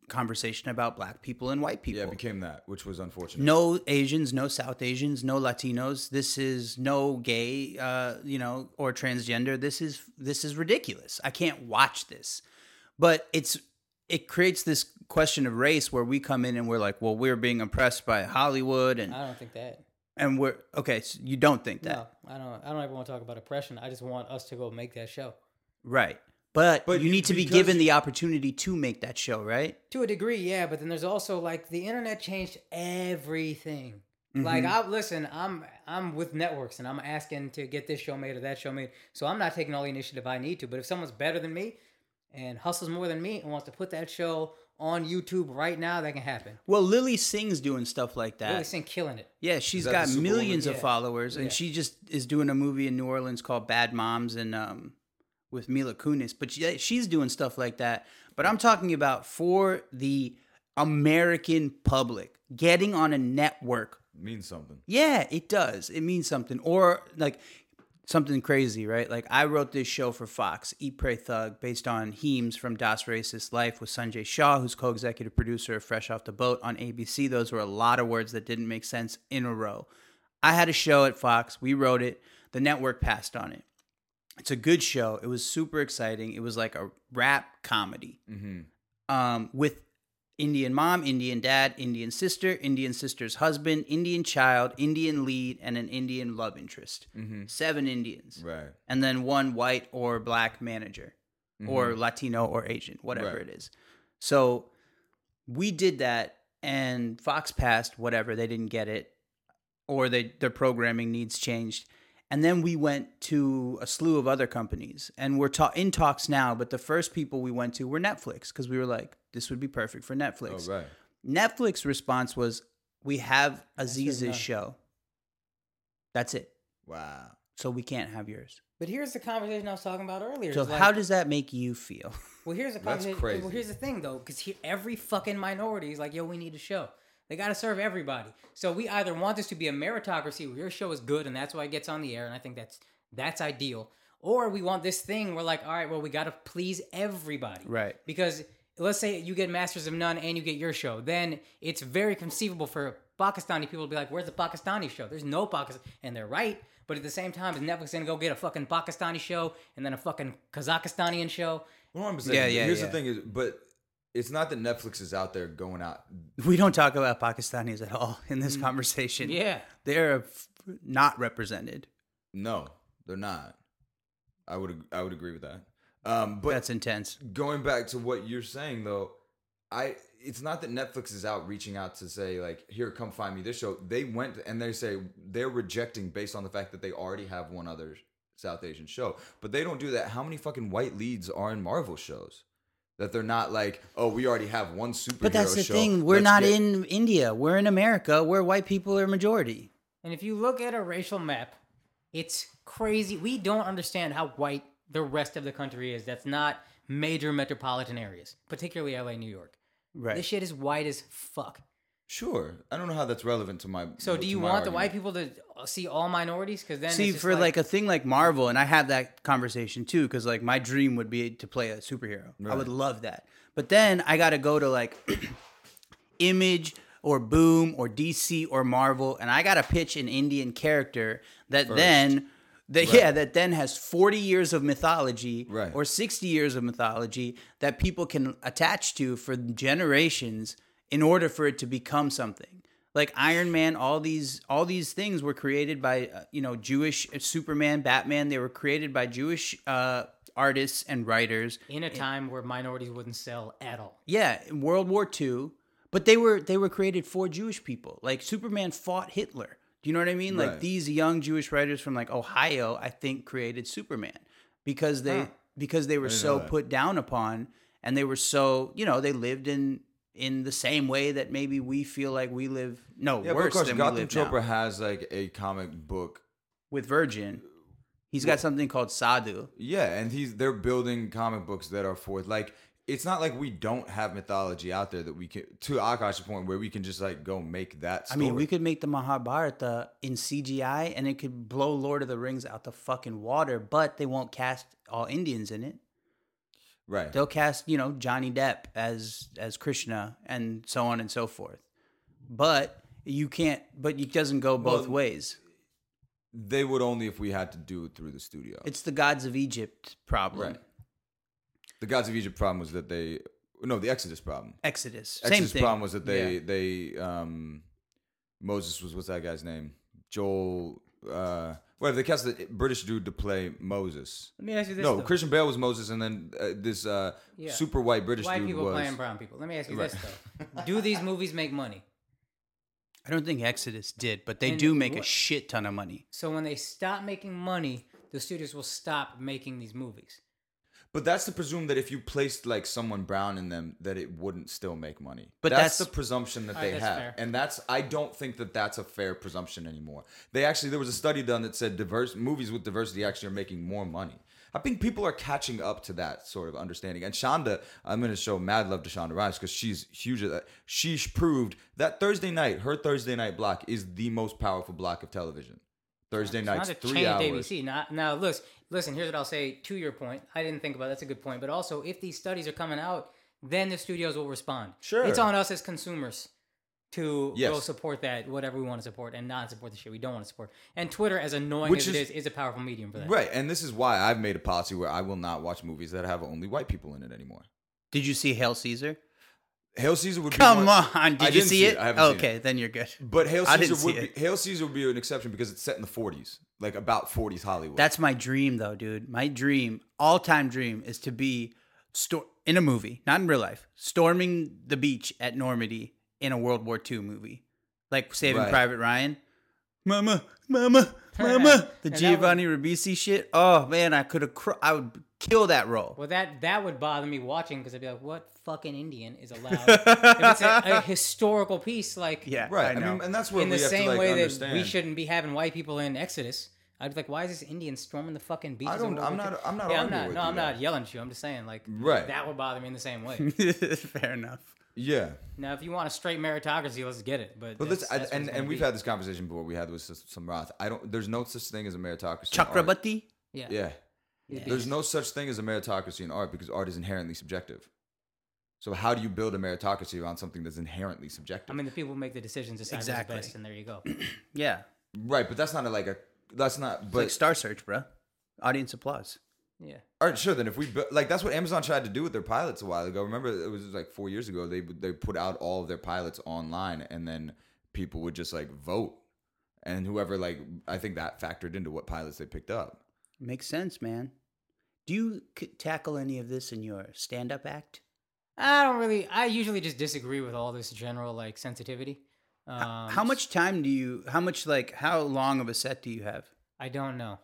conversation about black people and white people. Yeah, it became that, which was unfortunate. No Asians, no South Asians, no Latinos. This is no gay, uh, you know, or transgender. This is this is ridiculous. I can't watch this. But it's it creates this question of race where we come in and we're like, well, we're being oppressed by Hollywood, and I don't think that. and we're okay. So you don't think that, No, I don't. I don't ever want to talk about oppression. I just want us to go make that show. right? But, But you you- need to be because given you- the opportunity to make that show, right? To a degree, yeah, but then there's also like the internet changed everything. Mm-hmm. Like I listen, I'm I'm with networks and I'm asking to get this show made or that show made. So I'm not taking all the initiative I need to. But if someone's better than me and hustles more than me and wants to put that show on YouTube right now, that can happen. Well, Lily Singh's doing stuff like that. Really seeing killing it. Yeah, she's that got the Superwoman? millions of Yeah. followers, and Yeah. she just is doing a movie in New Orleans called Bad Moms, and um, with Mila Kunis. But she, she's doing stuff like that. But I'm talking about for the American public getting on a network. Means something. Yeah, it does. It means something, or like something crazy, right? Like I wrote this show for Fox, Eat, Pray, Thug, based on Heems from Das Racist Life with Sanjay Shah, who's co-executive producer of Fresh Off the Boat on A B C. Those were a lot of words that didn't make sense in a row. I had a show at Fox. We wrote it. The network passed on it. It's a good show. It was super exciting. It was like a rap comedy um, with Indian mom, Indian dad, Indian sister, Indian sister's husband, Indian child, Indian lead, and an Indian love interest. Seven Indians. Right. And then one white or black manager or Latino or Asian, whatever Right. it is. So we did that, and Fox passed, whatever. They didn't get it, or they their programming needs changed. And then we went to a slew of other companies, and we're ta- in talks now. But the first people we went to were Netflix, because we were like, this would be perfect for Netflix. Oh, right. Netflix response was, we have Aziz's enough. show. That's it. Wow. So we can't have yours. But here's the conversation I was talking about earlier. So It's like- how does that make you feel? Well, here's the That's conversation. crazy. Well, here's the thing though, because every fucking minority is like, yo, we need a show. They got to serve everybody. So we either want this to be a meritocracy where your show is good and that's why it gets on the air, and I think that's that's ideal. Or we want this thing where like, all right, well, we got to please everybody. Right. Because let's say you get Masters of None and you get your show, then it's very conceivable for Pakistani people to be like, where's the Pakistani show? There's no Pakistan. And they're right. But at the same time, is Netflix going to go get a fucking Pakistani show and then a fucking Kazakhstanian show? one hundred percent. Yeah, yeah, Here's yeah. the thing is, but it's not that Netflix is out there going out. We don't talk about Pakistanis at all in this conversation. Yeah. They're f- not represented. No, they're not. I would ag- I would agree with that. Um, but That's intense. going back to what you're saying though, I it's not that Netflix is out reaching out to say like, here, come find me this show. They went and they say they're rejecting based on the fact that they already have one other South Asian show. But they don't do that. How many fucking white leads are in Marvel shows? That they're not like, oh, we already have one superhero show. But that's the thing. We're Let's not get- in India. We're in America, where white people are majority. And if you look at a racial map, it's crazy. We don't understand how white the rest of the country is. That's not major metropolitan areas, particularly L A, New York. Right. This shit is white as fuck. Sure. I don't know how that's relevant to my. So do to you my want the argument. white people to see all minorities? Because then See, it's just for like, a thing like Marvel, and I have that conversation too, because like my dream would be to play a superhero. I would love that. But then I got to go to like Image or Boom or D C or Marvel, and I got to pitch an Indian character that then, that yeah, that then has forty years of mythology Right. or sixty years of mythology that people can attach to for generations in order for it to become something. Like Iron Man, all these all these things were created by uh, you know Jewish uh, Superman, Batman. They were created by Jewish uh, artists and writers. in a time where minorities wouldn't sell at all. Yeah, in World War Two, but they were they were created for Jewish people. Like Superman fought Hitler. Do you know what I mean? Like Right. these young Jewish writers from like Ohio, I think, created Superman because they Huh. because they were didn't so know that. put down upon, and they were so you know they lived in in the same way that maybe we feel like we live. No, Yeah, but of worse course, than Gotham we live Chopra now. has like a comic book. With Virgin. He's got something called Sadhu. Yeah, and he's they're building comic books that are for like. It's not like we don't have mythology out there that we can, to Akash's point, where we can just like go make that I story. mean, we could make the Mahabharata in C G I and it could blow Lord of the Rings out the fucking water, but they won't cast all Indians in it. Right. They'll cast, you know, Johnny Depp as as Krishna and so on and so forth. But you can't. But it doesn't go both Well, ways. They would only if we had to do it through the studio. It's the Gods of Egypt problem. Right. The Gods of Egypt problem was that they no the Exodus problem. Exodus. Exodus Same thing. problem was that they Yeah. they um Moses was what's that guy's name? Joel. Uh, whatever. They cast the British dude to play Moses. Let me ask you this. No, though. Christian Bale was Moses, and then uh, this uh, Yeah. super white British White dude people was. playing brown people. Let me ask you Right. this though: do these movies make money? I don't think Exodus did, but they And do make a what- shit ton of money. So when they stop making money, the studios will stop making these movies. But that's to presume that if you placed like someone brown in them, that it wouldn't still make money. But that's, that's- the presumption that All they right, that's have, fair. and that's I don't think that that's a fair presumption anymore. They actually there was a study done that said diverse movies with diversity actually are making more money. I think people are catching up to that sort of understanding. And Shonda, I'm going to show mad love to Shonda Rhimes because she's huge at that. She proved that Thursday night, her Thursday night block is the most powerful block of television. Thursday It's nights, not a three change hours. A B C. Not, now, listen, listen. Here's what I'll say to your point. I didn't think about it. That's a good point. But also, if these studies are coming out, then the studios will respond. Sure. It's on us as consumers to Yes. go support that, whatever we want to support, and not support the shit we don't want to support. And Twitter, as annoying Which as it is- is, is a powerful medium for that. Right, and this is why I've made a policy where I will not watch movies that have only white people in it anymore. Did you see Hail Caesar? Hail Caesar would be Come one- on. Did I you didn't see it? I haven't seen okay, it. then you're good. But Hail I Caesar didn't see would it. be Hail Caesar would be an exception because it's set in the forties, like about forties Hollywood. That's my dream, though, dude. My dream, all time dream, is to be sto- in a movie, not in real life, storming the beach at Normandy in a World War Two movie, like Saving Right. Private Ryan. Mama, mama, mama. The And that Giovanni Ribisi shit. Oh man, I could have. Cr- I would kill that role. Well, that that would bother me watching because I'd be like, "What fucking Indian is allowed?" if it's a, a historical piece, like Yeah, right. I I, know. mean, and that's where in we the have same to like way understand. that we shouldn't be having white people in Exodus. I'd be like, "Why is this Indian storming the fucking beaches?" I don't- of World I'm War not- Two? I'm not Yeah, I'm arguing not. with No, you I'm there. not yelling at you. I'm just saying, like, Right. that would bother me in the same way. Fair enough. yeah. Now, if you want a straight meritocracy, let's get it. But But that's, this, that's what and it's and gonna we've be. had this conversation before. We had with some Roth. I don't. There's no such thing as a meritocracy. in art. Chakrabarti. yeah. Yeah. Yeah. There's no such thing as a meritocracy in art because art is inherently subjective. So how do you build a meritocracy around something that's inherently subjective? I mean, the people who make the decisions decide Exactly. what's best, and there you go. Yeah, right, but that's not a, like a. That's not. it's But like Star Search, bro. Audience applause. Yeah. all right, sure. Then if we bu- like, that's what Amazon tried to do with their pilots a while ago. Remember, it was like four years ago. They they put out all of their pilots online, and then people would just like vote, and whoever like I think that factored into what pilots they picked up. Makes sense, man. Do you c- tackle any of this in your stand-up act? I don't really. I usually just disagree with all this general like sensitivity. Um, How much time do you? How much like? How long of a set do you have? I don't know.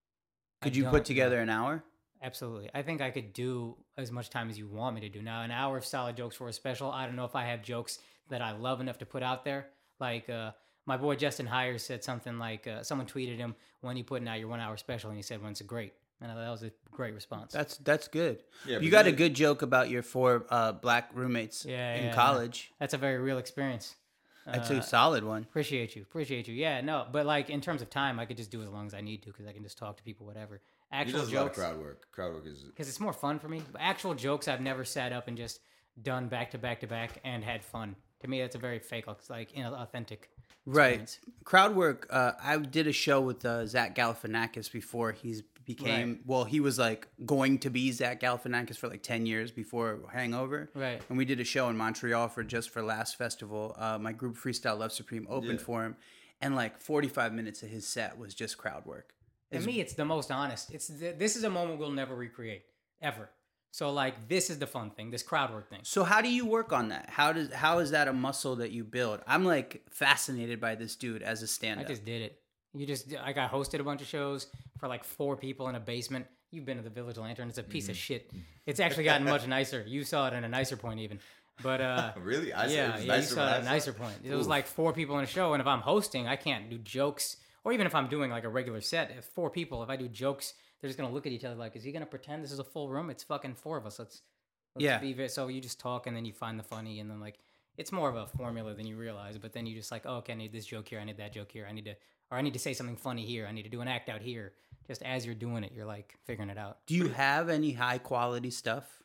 Could I you don't put together know. an hour? Absolutely. I think I could do as much time as you want me to do. Now, an hour of solid jokes for a special. I don't know if I have jokes that I love enough to put out there. Like uh, my boy Justin Hires said something like, uh, someone tweeted him when you putting out your one hour special, and he said when it's great. And that was a great response. That's that's good. Yeah, you but got a then- good joke about your four uh, black roommates Yeah, in yeah, college. That's a very real experience. That's Uh, a solid one. Appreciate you. Appreciate you. Yeah, no, but like in terms of time, I could just do as long as I need to because I can just talk to people, whatever. He Actual does a lot of jokes, crowd work. Crowd work is because it's more fun for me. But actual jokes, I've never sat up and just done back to back to back and had fun. To me, that's a very fake, like inauthentic. Right. experience. Crowd work. Uh, I did a show with uh, Zach Galifianakis before he's became. Right. Well, he was like going to be Zach Galifianakis for like ten years before Hangover. Right. And we did a show in Montreal for just for last festival. Uh, my group Freestyle Love Supreme opened Yeah. for him, and like forty-five minutes of his set was just crowd work. To me, it's the most honest. It's th- this is a moment we'll never recreate ever. So like this is the fun thing, this crowd work thing. So how do you work on that? How does how is that a muscle that you build? I'm like fascinated by this dude as a I stand-up. just did it. You just like I hosted a bunch of shows for like four people in a basement. You've been to the Village Lantern. It's a piece of shit. It's actually gotten much nicer. You saw it in a nicer point even. But uh really. I said it yeah, was yeah, you nicer saw when it I at a saw nicer it. point. It was Oof. like four people in a show, and if I'm hosting, I can't do jokes. Or even if I'm doing like a regular set, if four people, if I do jokes, they're just gonna look at each other like, "Is he gonna pretend this is a full room? It's fucking four of us. Let's, let's Yeah. Be ve-" So you just talk, and then you find the funny, and then like it's more of a formula than you realize. But then you just like, oh, okay, I need this joke here, I need that joke here, I need to, or I need to say something funny here, I need to do an act out here. Just as you're doing it, you're like figuring it out. Do you have any high quality stuff?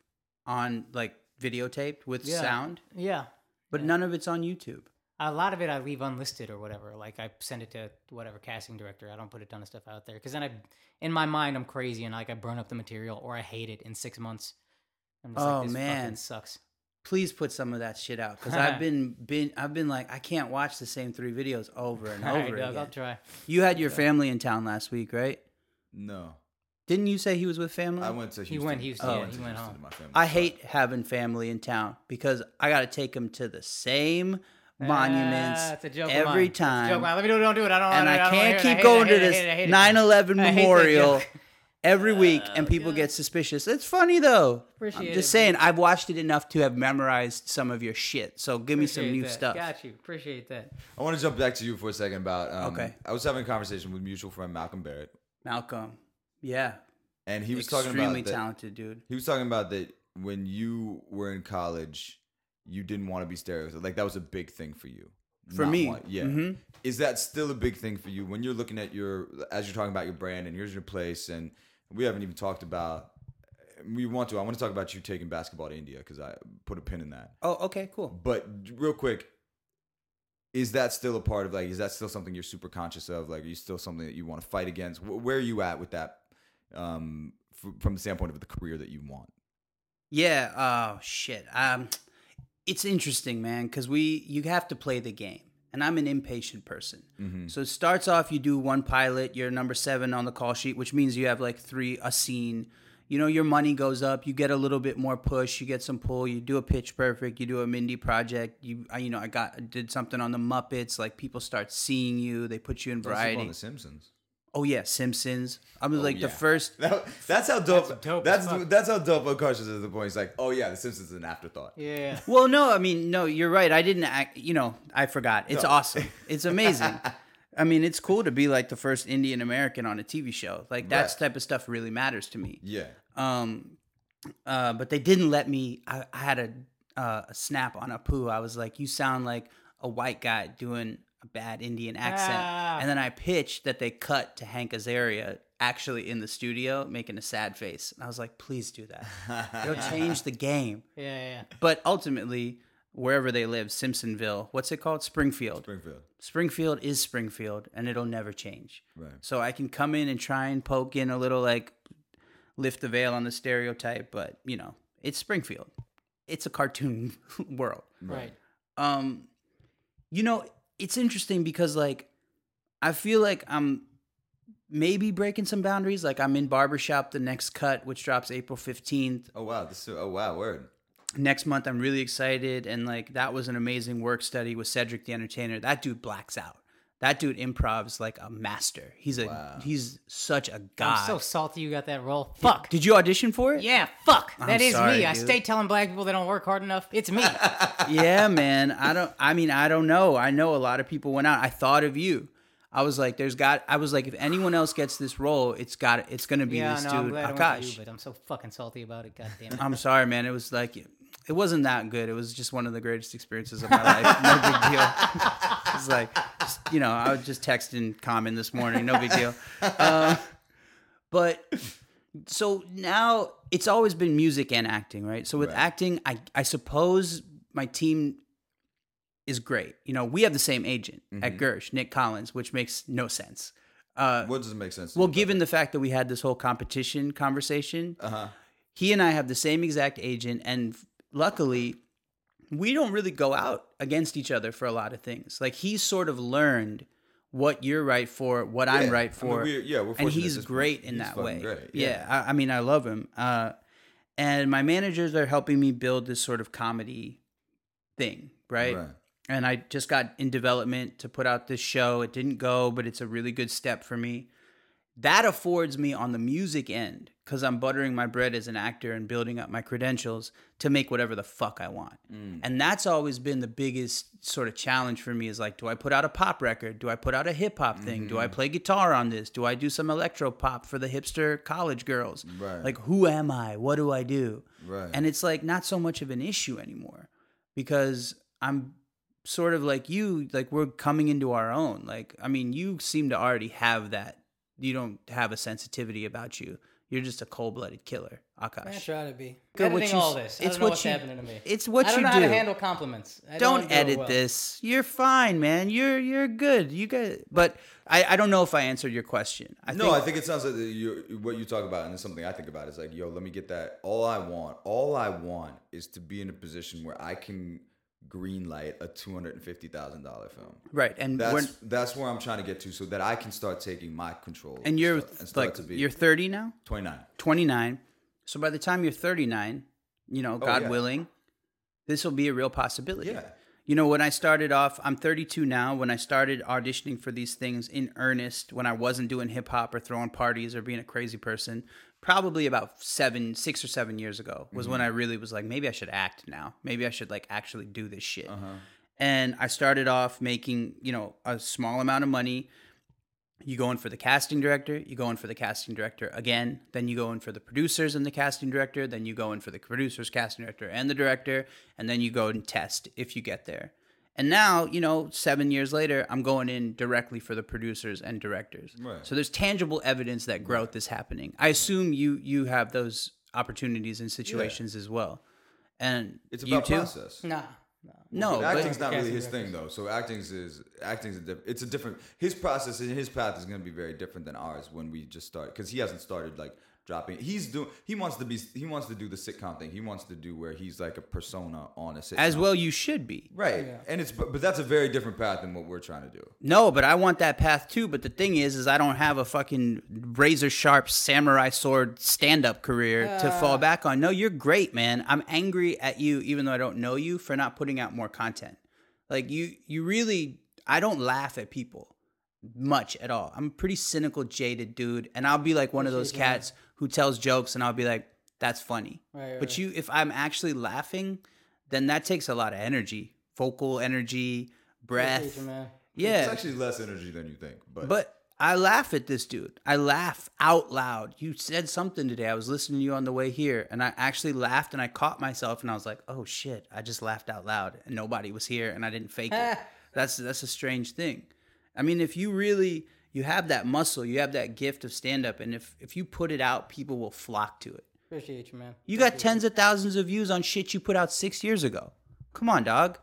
on like videotaped with Yeah. sound, Yeah. but none of it's on YouTube. A lot of it I leave unlisted or whatever. Like I send it to whatever casting director. I don't put a ton of stuff out there because then I, in my mind, I'm crazy and like I burn up the material or I hate it in six months. I'm just Oh, like, this man. fucking sucks. Please put some of that shit out because I've been been I've been like I can't watch the same three videos over and All over right, Doug, again. I'll try. You had your family in town last week, right? No, Didn't you say he was with family? I went to Houston. went Houston, I yeah, went he to went Houston home. to my family. I hate having family in town because I got to take them to the same monuments Ah, it's a joke of every mine. It's a joke of time. mine. Let me do it. Don't do it. I don't. And I, I don't can't wanna hear it. I keep hate it, going I to hate it, I this hate it, I hate it. nine eleven I hate that memorial joke. every week, and Oh, people God. get suspicious. It's funny though. Appreciate I'm just it, saying, I've watched it enough to have memorized some of your shit. So give me some Appreciate new that. stuff. Got you. Appreciate that. I want to jump back to you for a second about. Um, Okay. I was having a conversation with mutual friend Malcolm Barrett, Malcolm, yeah, and he was extremely talking about that, talented dude. He was talking about that when you were in college, you didn't want to be stereotyped. Like that was a big thing for you. For Not me, want- yeah. mhm. Is that still a big thing for you when you're looking at your, as you're talking about your brand and here's your place, and we haven't even talked about. We want to. I want to talk about you taking basketball to India because I put a pin in that. Oh, okay, cool. But real quick, is that still a part of like? Is that still something you're super conscious of? Like, are you still something that you want to fight against? Wh- Where are you at with that? Um, f- from the standpoint of the career that you want. Yeah. Oh shit. Um, it's interesting, man, because we you have to play the game, and I'm an impatient person. Mm-hmm. So it starts off, you do one pilot, you're number seven on the call sheet, which means you have like three a scene. You know, your money goes up. You get a little bit more push. You get some pull. You do a Pitch Perfect. You do a Mindy project. You, I, you know, I got did something on the Muppets. Like people start seeing you. They put you in Also variety. on The Simpsons. Oh yeah, Simpsons. I was like yeah. the first. That- that's how dope. That's dope That's as fuck. that's how dope Unconscious is. At the point, he's like, oh yeah, The Simpsons is an afterthought. Yeah. Well, no, I mean, no, you're right. I didn't act, you know, I forgot. It's No. awesome. It's amazing. I mean, it's cool to be like the first Indian American on a T V show. Like that Right. type of stuff really matters to me. Yeah. Um, uh, but they didn't let me. I, I had a, uh, a snap on Apu. I was like, "You sound like a white guy doing a bad Indian accent." Ah. And then I pitched that they cut to Hank Azaria actually in the studio making a sad face. And I was like, "Please do that. It'll change the game." Yeah. Yeah. But ultimately, wherever they live, Simpsonville, what's it called? Springfield. Springfield. Springfield is Springfield, and it'll never change. Right. So I can come in and try and poke in a little, like, lift the veil on the stereotype, but, you know, it's Springfield. It's a cartoon world. Right. Um, you know, it's interesting because, like, I feel like I'm maybe breaking some boundaries. Like, I'm in Barbershop, the next cut, which drops April fifteenth. Oh wow. This. Is, oh wow. Word. Next month, I'm really excited. And, like, that was an amazing work study with Cedric the Entertainer. That dude blacks out. That dude improvs like a master. He's a Wow. he's such a god. I'm so salty you got that role. Fuck. Did you audition for it? Yeah, fuck. I'm That is sorry, me. I dude. stay telling black people they don't work hard enough. It's me. Yeah, man. I don't. I mean, I don't know. I know a lot of people went out. I thought of you. I was like, "There's got." I was like, if anyone else gets this role, it's got. It's gonna be yeah, this no, I'm dude, glad I went to Akash. you, but I'm so fucking salty about it. God damn it. I'm sorry, man. It was like, it wasn't that good. It was just one of the greatest experiences of my life. No big deal. It's like, just, you know, I was just texting Common this morning. No big deal. Uh, but so now it's always been music and acting, right? So with Right. acting, I I suppose my team is great. You know, we have the same agent at Gersh, Nick Collins, which makes no sense. Uh, What doesn't make sense? well, given the fact that we had this whole competition conversation, Uh huh. he and I have the same exact agent, and luckily, we don't really go out against each other for a lot of things. Like he's sort of learned what you're right for, what I'm Yeah. right I mean, for, we're- yeah, we're and fortunate he's at this great point. in He's that fucking way. great, Yeah, yeah. I, I mean, I love him. Uh, and my managers are helping me build this sort of comedy thing, right? Right. And I just got in development to put out this show. It didn't go, but it's a really good step for me. That affords me on the music end, because I'm buttering my bread as an actor and building up my credentials to make whatever the fuck I want. And that's always been the biggest sort of challenge for me is like, do I put out a pop record? Do I put out a hip hop thing? Do I play guitar on this? Do I do some electro pop for the hipster college girls? Right. Like, who am I? What do I do? Right. And it's like not so much of an issue anymore because I'm sort of like you, like we're coming into our own. Like, I mean, you seem to already have that. You don't have a sensitivity about you. You're just a cold-blooded killer, Akash. I try to be. Good, what Editing you- all this. I it's don't know what what's you- happening to me. It's what I don't you know how to do. handle compliments. I Don't do it edit well. this. You're fine, man. You're you're good. You got. But I, I don't know if I answered your question. I no, think, I think it sounds like you what you talk about, and it's something I think about. Is like, yo, let me get that. All I want, all I want, is to be in a position where I can greenlight a two hundred and fifty thousand dollar film. right, and That's we're, that's where I'm trying to get to, so that I can start taking my control. and you're start, and start like to be you're thirty now, twenty-nine. twenty-nine. So by the time you're thirty-nine, you know, God yeah. willing, this will be a real possibility. Yeah. You know, when I started off, I'm thirty-two now. When I started auditioning for these things in earnest, when I wasn't doing hip hop or throwing parties or being a crazy person, probably about seven, six or seven years ago was when I really was like, maybe I should act now. Maybe I should like actually do this shit. And I started off making, you know, a small amount of money. You go in for the casting director, you go in for the casting director again, then you go in for the producers and the casting director, then you go in for the producers, casting director, and the director, and then you go and test if you get there. And now, you know, seven years later, I'm going in directly for the producers and directors. Right. So there's tangible evidence that growth is happening. I assume you you have those opportunities and situations as well. And It's you about too? process. Nah. nah. No, But but acting's not really Casting his thing though. So acting's is acting's a diff- it's a different his process and his path is going to be very different than ours when we just start because he hasn't started like dropping. He's doing he wants to be he wants to do the sitcom thing. He wants to do where he's like a persona on a sitcom. as well you should be. Right. And it's but, but that's a very different path than what we're trying to do. No, but I want that path too. But the thing is, is I don't have a fucking razor sharp samurai sword stand up career to fall back on. No, you're great, man. I'm angry at you, even though I don't know you, for not putting out more content. Like you, you really, I don't laugh at people much at all. I'm a pretty cynical, jaded dude, and I'll be like one of those Appreciate you, cats who tells jokes, and I'll be like, "That's funny." Right, But right. you, if I'm actually laughing, then that takes a lot of energy, vocal energy, breath. Appreciate you, man. Yeah, It's actually less energy than you think. But, but I laugh at this dude. I laugh out loud. You said something today. I was listening to you on the way here, and I actually laughed, and I caught myself, and I was like, "Oh shit!" I just laughed out loud, and nobody was here, and I didn't fake it. That's that's a strange thing. I mean, if you really you have that muscle, you have that gift of stand up, and if if you put it out, people will flock to it. Appreciate you, man. You got tens of thousands of views on shit you put out six years ago. Come on, dog.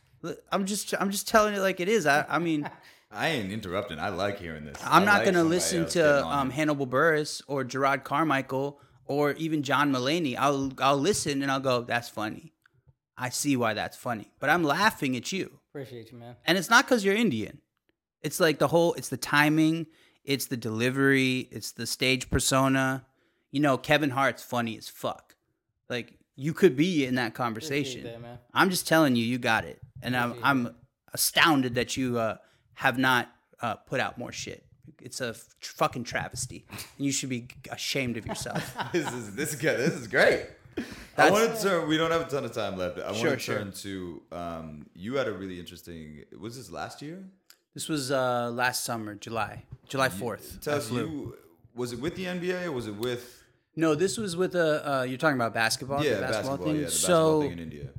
I'm just I'm just telling it like it is. I I mean. I ain't interrupting. I like hearing this. I'm I not like going to somebody listen else getting to on um, it. Hannibal Buress or Gerard Carmichael or even John Mulaney. I'll I'll listen and I'll go, "That's funny. I see why that's funny." But I'm laughing at you, Appreciate you, man. and it's not because you're Indian. It's like the whole. It's the timing. It's the delivery. It's the stage persona. You know, Kevin Hart's funny as fuck. Like you could be in that conversation. Appreciate that, man. I'm just telling you, you got it, and I'm Appreciate I'm astounded that you uh, have not uh, put out more shit. It's a f- fucking travesty, and you should be ashamed of yourself. this is this is good. This is great. I That's- want to turn. We don't have a ton of time left. I want Sure, to sure. turn to. Um, you had a really interesting. Was this last year? This was uh, last summer, July, July fourth. Tell us, you was it with the N B A or was it with? No, this was with a. Uh, you're talking about basketball. Yeah, the basketball. thing. Yeah, the basketball so thing in India.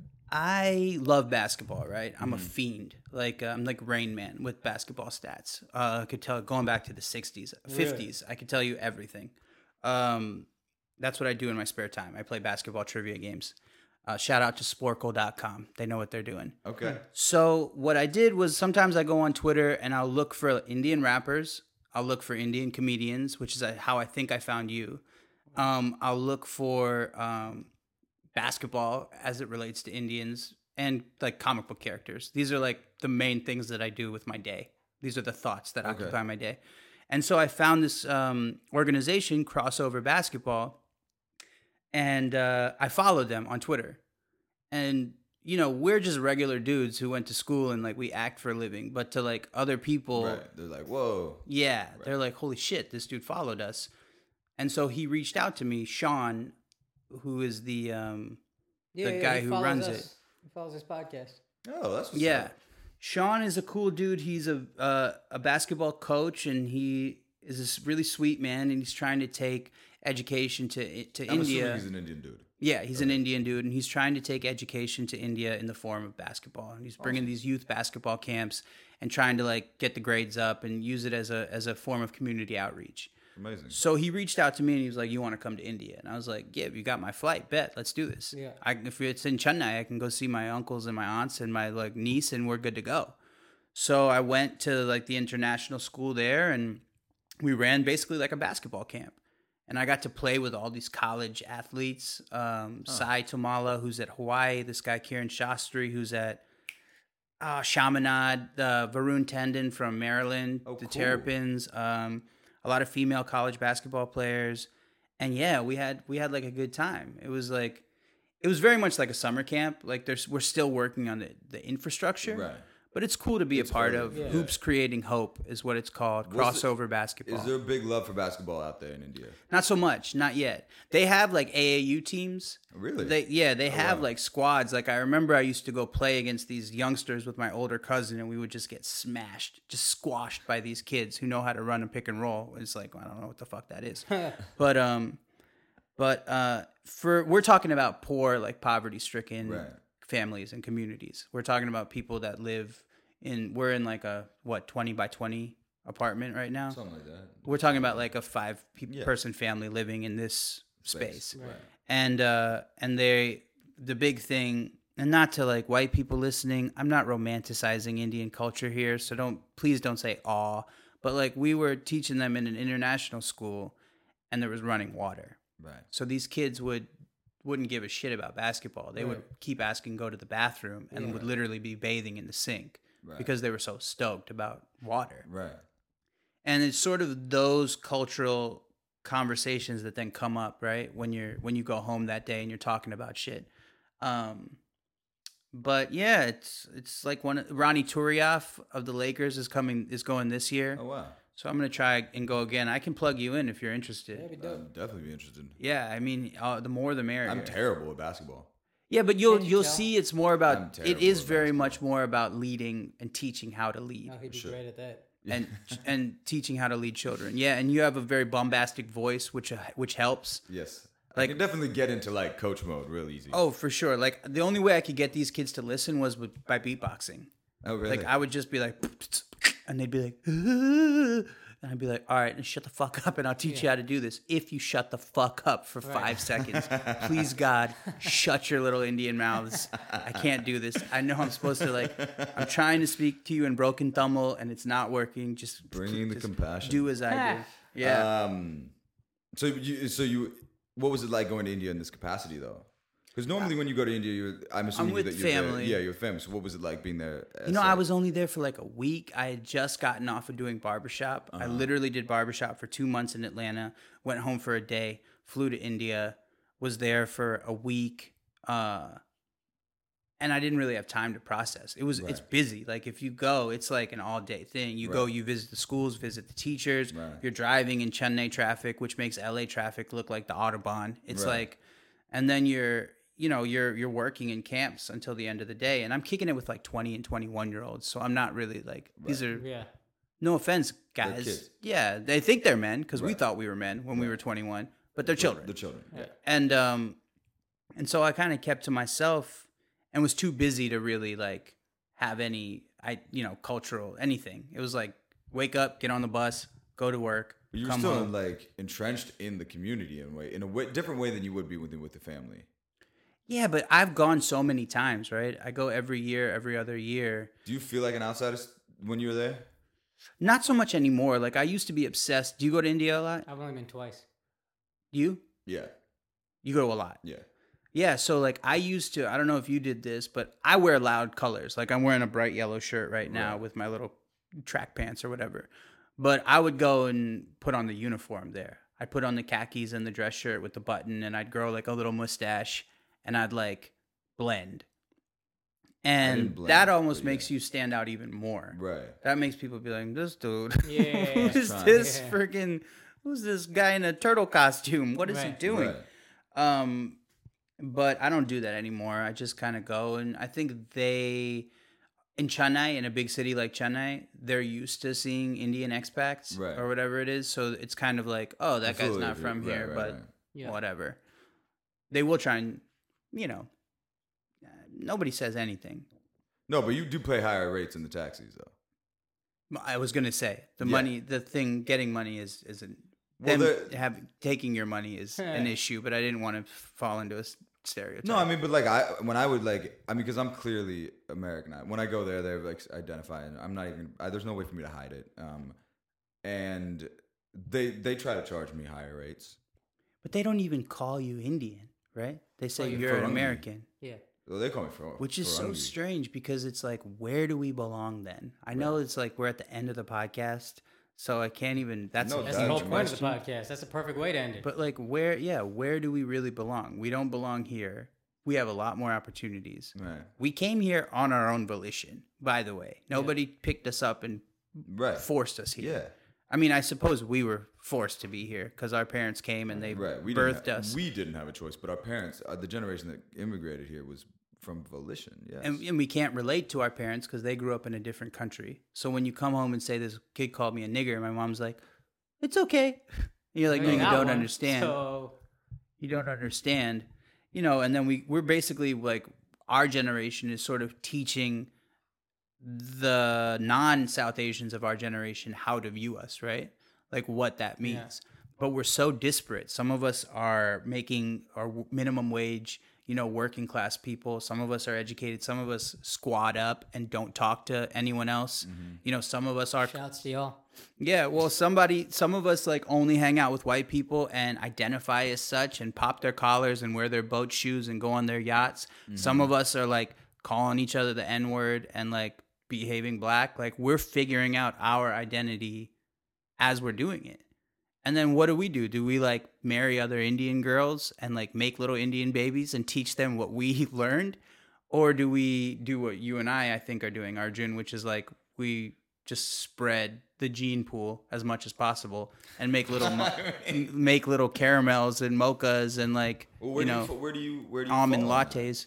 I love basketball, right? I'm Mm-hmm. a fiend. Like uh, I'm like Rain Man with basketball stats. Uh, I could tell going back to the sixties, fifties. I could tell you everything. Um, that's what I do in my spare time. I play basketball trivia games. Uh, shout out to Sporkle dot com. They know what they're doing. Okay. So what I did was sometimes I go on Twitter and I'll look for Indian rappers. I'll look for Indian comedians, which is how I think I found you. Um, I'll look for um, basketball as it relates to Indians and like comic book characters. These are like the main things that I do with my day. These are the thoughts that Okay. occupy my day. And so I found this um, organization, Crossover Basketball, and uh, I followed them on Twitter. And, you know, we're just regular dudes who went to school and like we act for a living. But to like other people, Right. They're like, whoa. yeah, they're like, holy shit, this dude followed us. And so he reached out to me, Sean, who is the um, Yeah, the yeah, guy he who follows runs us. it. He follows this podcast. Oh, that's what's Yeah. up. Sean is a cool dude. He's a uh, a basketball coach, and he is this really sweet man, and he's trying to take education to to I'm India. assuming he's an Indian dude. Yeah, he's an Indian dude, and he's trying to take education to India in the form of basketball. And he's bringing these youth basketball camps and trying to like get the grades up and use it as a as a form of community outreach. Amazing. So he reached out to me and he was like, "You want to come to India?" And I was like, "Yeah, you got my flight. Bet, let's do this. Yeah. I, if it's in Chennai, I can go see my uncles and my aunts and my like niece, and we're good to go." So I went to like the international school there, and we ran basically like a basketball camp. And I got to play with all these college athletes. Um, Oh. Sai Tomala, who's at Hawaii. This guy, Kiran Shastri, who's at uh, Chaminade. Uh, Varun Tandon from Maryland. Oh, the cool. Terrapins. Um, a lot of female college basketball players. And yeah, we had we had like a good time. It was like, it was very much like a summer camp. Like there's we're still working on the, the infrastructure. Right. But it's cool to be It's a part early, of. yeah. Hoops Creating Hope is what it's called. What's the- Crossover basketball. Is there a big love for basketball out there in India? Not so much, not yet. They have like A A U teams. Really? They yeah, they have wow. like squads. Like I remember I used to go play against these youngsters with my older cousin, and we would just get smashed, just squashed by these kids who know how to run a pick and roll. It's like I don't know what the fuck that is. but um but uh for we're talking about poor, like poverty stricken Right. families and communities. We're talking about people that live in we're in like a what, twenty by twenty apartment right now. Something like that. We're talking about like a five pe- Yeah. person family living in this space, Space, right. and uh, and they the big thing, and not to like white people listening, I'm not romanticizing Indian culture here, so don't please don't say aw, but like we were teaching them in an international school, and there was running water, Right. so these kids would wouldn't give a shit about basketball. They would Right. keep asking go to the bathroom and would literally be bathing in the sink Right. because they were so stoked about water. Right. And it's sort of those cultural conversations that then come up, right? When you're when you go home that day and you're talking about shit. Um, but yeah, it's it's like one Ronnie Turiaf of the Lakers is coming is going this year. Oh wow. So I'm gonna try and go again. I can plug you in if you're interested. That'd be dope. I'd definitely be interested. Yeah, I mean, uh, the more the merrier. I'm terrible at basketball. Yeah, but you'll Can you you'll tell? see it's more I'm about. terrible It is at very basketball. much more about leading and teaching how to lead. Oh, he'd be Sure. great at that. and and teaching how to lead children. Yeah, and you have a very bombastic voice, which uh, which helps. Yes. Like- I can definitely get into like coach mode real easy. Oh, for sure. Like the only way I could get these kids to listen was with, by beatboxing. Oh, really? Like I would just be like, and they'd be like, and I'd be like, all right, and shut the fuck up, and I'll teach you how to do this. If you shut the fuck up for five seconds, please God, shut your little Indian mouths. I can't do this. I know I'm supposed to like. I'm trying to speak to you in broken Tamil, and it's not working. Just Bringing the just compassion. Do as I do. Yeah. Um. So you. So you. What was it like going to India in this capacity though? Because normally when you go to India, you're. I'm assuming with that you're there- family. yeah, you're family. So what was it like being there? You know, I was only there for like a week. I had just gotten off of doing barbershop. I literally did barbershop for two months in Atlanta, went home for a day, flew to India, was there for a week. Uh, and I didn't really have time to process. It was it's Right. busy. Like if you go, it's like an all day thing. You go, Right. you visit the schools, visit the teachers. Right. You're driving in Chennai traffic, which makes L A traffic look like the Autobahn. It's Right. like, and then you're you know you're you're working in camps until the end of the day, and I'm kicking it with like twenty and twenty-one year olds. So I'm not really like these are Yeah. no offense, They're guys. kids. Yeah, they think they're men because we Right. thought we were men when we were twenty-one, but they're children. The children. Yeah. And um, and so I kind of kept to myself and was too busy to really like have any, I you know, cultural anything. It was like wake up, get on the bus, go to work, But you're come still home. like entrenched in the community in a way, in a way, different way than you would be with with the family. Yeah, but I've gone so many times, right? I go every year, every other year. Do you feel like an outsider s- when you were there? Not so much anymore. Like I used to be obsessed. Do you go to India a lot? I've only been twice. You? Yeah. You go a lot. Yeah. Yeah, so like I used to, I don't know if you did this, but I wear loud colors. Like I'm wearing a bright yellow shirt right now Right. with my little track pants or whatever. But I would go and put on the uniform there. I'd put on the khakis and the dress shirt with the button, and I'd grow like a little mustache, and I'd like blend. And blend, that almost but yeah. makes you stand out even more. Right. That makes people be like, this dude, Yeah. who's Trying. this Yeah. freaking, who's this guy in a turtle costume? What is he Right. doing? Right. Um, but I don't do that anymore. I just kind of go, and I think they, in Chennai, in a big city like Chennai, they're used to seeing Indian expats Right. or whatever it is. So it's kind of like, oh, that guy's Affiliated, not from right, here, right, but right. Yeah. whatever. They will try and, you know, uh, nobody says anything. No, but you do pay higher rates in the taxis though. I was gonna say the Yeah. money, the thing, getting money is is a Well, them the- have taking your money is an issue, but I didn't want to fall into a s- stereotype. No, I mean, but like I when I would like I mean, because I'm clearly American. I- When I go there, they like identify, and I'm not even. I, there's no way for me to hide it. Um, and they they try to charge me higher rates. but they don't even call you Indian, right? They say Like you're an Ferengi. American, Yeah. Well, they call me for which is so Ferengi. strange because it's like, where do we belong then? I know it's like we're at the end of the podcast, so I can't even. That's No, a That's That's the huge whole point of the question. podcast. That's the perfect way to end it. But like, where? Yeah, where do we really belong? We don't belong here. We have a lot more opportunities. Right. We came here on our own volition, by the way. Nobody picked us up and Right. forced us here. Yeah. I mean, I suppose we were forced to be here because our parents came and they Right. We birthed didn't have, us. We didn't have a choice, but our parents, uh, the generation that immigrated here, was from volition. Yes. and, and we can't relate to our parents because they grew up in a different country. So when you come home and say this kid called me a nigger, my mom's like, "It's okay." And you're like, "No, you got don't one, understand. So You don't understand." You know, and then we we're basically like our generation is sort of teaching the non-South Asians of our generation how to view us, right? Like what that means. But we're so disparate. Some of us are making our minimum wage, you know, working class people. Some of us are educated. Some of us squat up and don't talk to anyone else. You know, some of us are shouts to y'all. yeah, well, somebody, some of us like only hang out with white people and identify as such and pop their collars and wear their boat shoes and go on their yachts. Some of us are like calling each other the N word and like behaving black. Like we're figuring out our identity as we're doing it. And then what do we do? Do we like marry other Indian girls and like make little Indian babies and teach them what we learned? Or do we do what you and I, I think, are doing, Arjun, which is like we just spread the gene pool as much as possible and make little mo- make little caramels and mochas and like Well, where you do know you, fa- where do you where do you almond fall on that? lattes.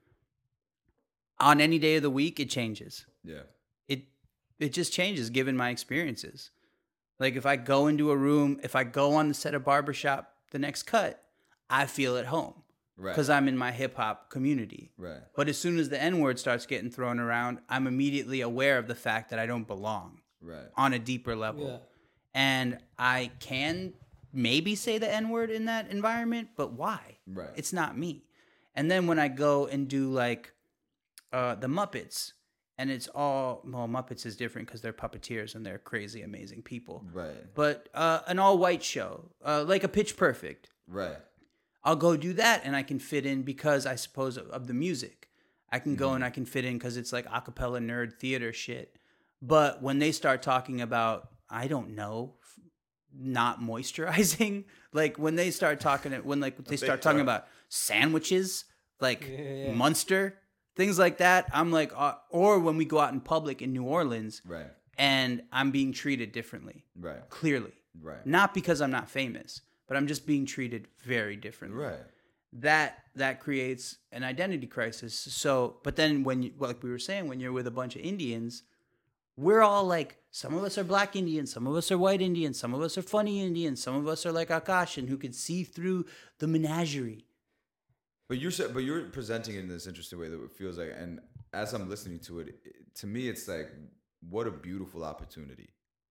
On any day of the week, it changes. Yeah. It it just changes given my experiences. Like if I go into a room, if I go on the set of Barbershop, the next cut, I feel at home Right. because I'm in my hip hop community. Right. But as soon as the N word starts getting thrown around, I'm immediately aware of the fact that I don't belong Right. on a deeper level. Yeah. And I can maybe say the N word in that environment, but why? Right. It's not me. And then when I go and do like uh, the Muppets, and it's all, well, Muppets is different because they're puppeteers and they're crazy, amazing people. Right. But uh, an all white show, uh, like a Pitch Perfect, Right. I'll go do that and I can fit in because I suppose of, of the music. I can Mm-hmm. go and I can fit in because it's like a cappella nerd theater shit. But when they start talking about, I don't know, f- not moisturizing, like when they start talking, when like they start talking talk. about sandwiches, like Yeah, yeah. Munster, things like that, I'm like, uh, or when we go out in public in New Orleans Right. and I'm being treated differently, Right. clearly. Right. Not because I'm not famous, but I'm just being treated very differently. Right. That that creates an identity crisis. So, but then when you, like we were saying, when you're with a bunch of Indians, we're all like, some of us are black Indians, some of us are white Indians, some of us are funny Indians, some of us are like Akash and who could see through the menagerie. But you're sa- but you're presenting it in this interesting way that it feels like, and as I'm listening to it, it to me it's like, what a beautiful opportunity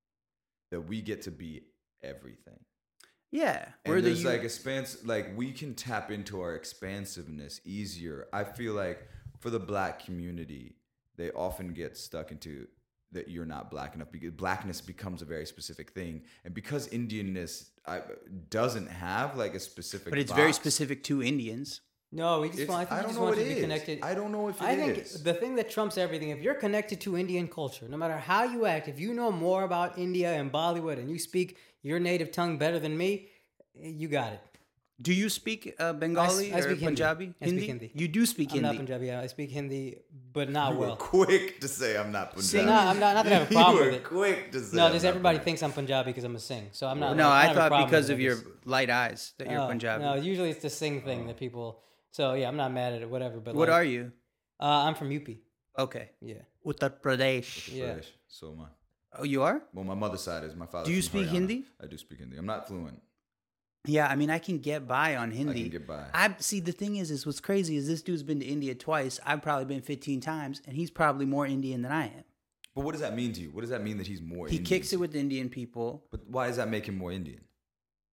that we get to be everything. Yeah, And we're the there's u- like expanse, like we can tap into our expansiveness easier. I feel like for the black community, they often get stuck into that you're not black enough because blackness becomes a very specific thing, and because Indianness I, doesn't have like a specific, but it's very box, specific to Indians. No, we just It's, want. I think I we don't just know want what to it be is. connected. I don't know if it I think is. the thing that trumps everything, if you're connected to Indian culture, no matter how you act, if you know more about India and Bollywood and you speak your native tongue better than me, you got it. Do you speak uh, Bengali I or speak Hindi. Punjabi? I speak Hindi. You do speak I'm Hindi. not Punjabi. I speak Hindi, but not You were well. quick to say I'm not See, Punjabi. no, I'm not. Not that I have a problem you were with it. quick to say. No, I'm just not everybody Punjabi. thinks I'm Punjabi because I'm a sing. So I'm not. No, I, I have a thought problem because with of it. your Just- light eyes that you're Oh, Punjabi. No, usually it's the sing thing that people. So yeah, I'm not mad at it. Whatever. But What like, are you? Uh, I'm from U P. Okay. Yeah. Uttar Pradesh. Yeah. British, so am I. Oh, you are? Well, my mother's side is my father. Do you speak Hindi? I do speak Hindi. I'm not fluent. Yeah, I mean, I can get by on Hindi. I can get by. I see. The thing is, is what's crazy is this dude's been to India twice. I've probably been fifteen times, and he's probably more Indian than I am. But what does that mean to you? What does that mean that he's more He Indian? kicks it with Indian people. But why does that make him more Indian?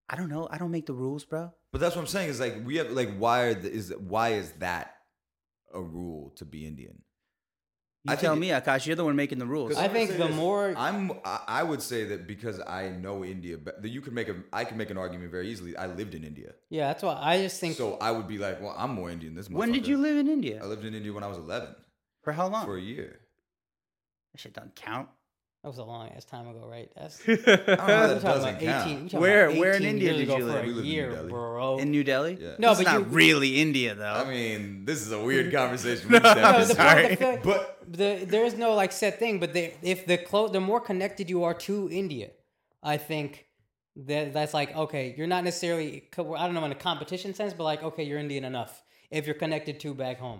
I don't know. I don't make the rules, bro. But that's what I'm saying. Is like we have like why are the, is why is that a rule to be Indian? You I tell think- me, Akash. You're the one making the rules. 'Cause I I'm gonna think say the this, more- I'm, I I would say that because I know India, but that you could make a, I could make an argument very easily. I lived in India, Yeah, that's why I just think. so I would be like, well, I'm more Indian. This. When did motherfucker. you live in I India? lived in India when I was eleven For how long? for a year. That shit doesn't count. That was a long ass time ago, right? That's I don't know how we're that talking doesn't about count. eighteen. we're talking Where- about where in eighteen India years did ago you for live? a We lived in New year, Delhi. bro. In New Delhi? Yeah. No, It's but not you- really India, though. I mean, this is a weird conversation. No, We stepped No, into. the Sorry. point, the, fact- But- the there is no like set thing, but the, if the clo- the more connected you are to India, I think that that's like okay, you're not necessarily co- I don't know in a competition sense, but like okay, you're Indian enough if you're connected to back home.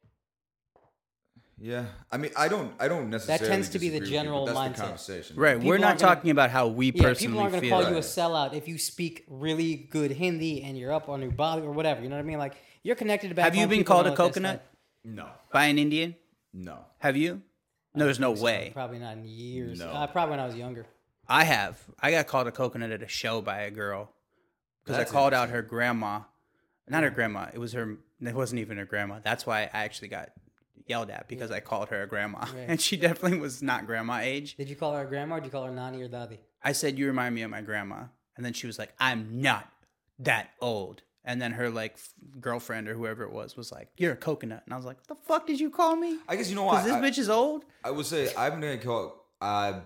Yeah, I mean, I don't, I don't necessarily. tends to be the disagree with you, general but that's mindset. the conversation, Right. People We're not aren't gonna- talking about how we Yeah, personally people aren't going to feel. call you a Right. sellout if you speak really good Hindi and you're up on your body or whatever. You know what I mean? Like you're connected to back Have you home, been people called know a what that's coconut like. No, by an Indian? no. Have you? No, there's no way. Probably not in years. No. Uh, probably when I was younger. I have. I got called a coconut at a show by a girl because I That's called out interesting. her grandma. Not her grandma. It was her. It wasn't even her grandma. That's why I actually got yelled at because I called her a grandma, Right. and she definitely was not grandma age. Did you call her a grandma or did you call her Nani or Dadi? I said, "You remind me of my grandma," and then she was like, "I'm not that old." And then her like f- girlfriend or whoever it was was like, "You're a coconut," and I was like, "What the fuck did you call me?" I guess you know what? Because this I, bitch is old. I would say I'm gonna call uh,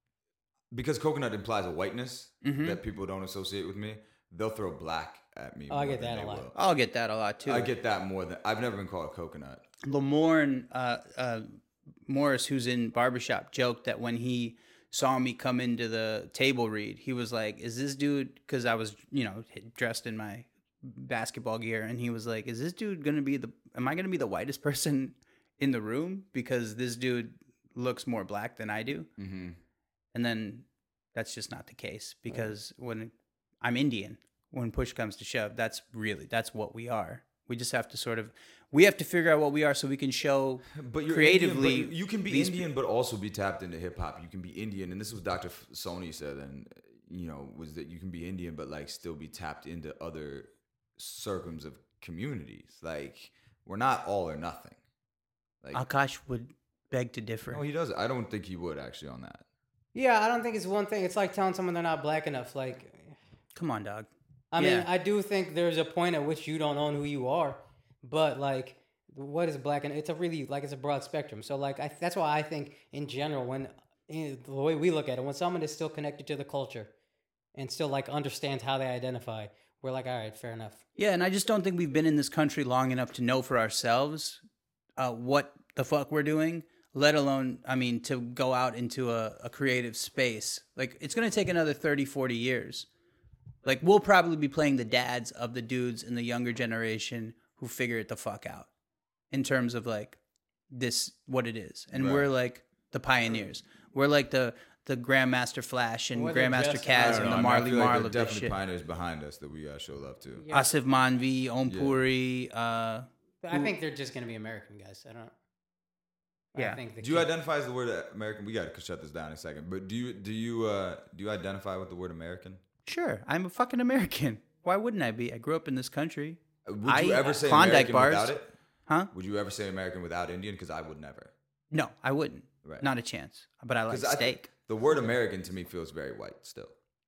because coconut implies a whiteness Mm-hmm. that people don't associate with me. They'll throw black at me. Oh, I more get than that they a lot. will. I'll get that a lot too. I get that more than I've never been called a coconut. Lamorne uh, uh, Morris, who's in Barbershop, joked that when he saw me come into the table read, he was like, "Is this dude?" Because I was, you know, dressed in my basketball gear, and he was like, "Is this dude gonna be the? Am I gonna be the whitest person in the room? Because this dude looks more black than I do." Mm-hmm. And then that's just not the case because when I'm Indian, when push comes to shove, that's really that's what we are. We just have to sort of we have to figure out what we are so we can show But you're creatively. Indian, but you can be these- Indian, but also be tapped into hip hop. You can be Indian, and this is what Doctor Sony said, and you know, was that you can be Indian, but like still be tapped into other circums of communities. Like we're not all or nothing. Like Akash would beg to differ. no, he does. I don't think he would actually on that. Yeah, I don't think it's one thing. It's like telling someone they're not black enough. Like, Come on, dog. I mean, Yeah. I do think there's a point at which you don't own who you are, but like, what is black and it's a really like it's a broad spectrum. So like, I, that's why I think in general, when in the way we look at it, when someone is still connected to the culture and still like understands how they identify, we're like, all right, fair enough. Yeah, and I just don't think we've been in this country long enough to know for ourselves uh, what the fuck we're doing, let alone, I mean, to go out into a, a creative space. Like, it's going to take another thirty, forty years. Like, we'll probably be playing the dads of the dudes in the younger generation who figure it the fuck out in terms of, like, this, what it is. And Right. we're, like, the pioneers. We're, like, the the Grandmaster Flash and Or they're Grandmaster just- Kaz I and don't the know. I mean, I Marley feel like Marl there are of this definitely shit. pioneers behind us that we gotta show love to. Yeah. Asif Manvi, Om Puri, uh, But I think they're just gonna be American guys. I don't. Yeah. I think the Do you kid- identify as the word American? We gotta shut this down in a second. But do you do you uh, do you identify with the word American? Sure, I'm a fucking American. Why wouldn't I be? I grew up in this country. Uh, Would I- you ever say Klondike American bars. without it? Huh? Would you ever say American without Indian? Because I would never. No, I wouldn't. Right. Not a chance. But I like 'Cause I steak. think the word American to me feels very white still.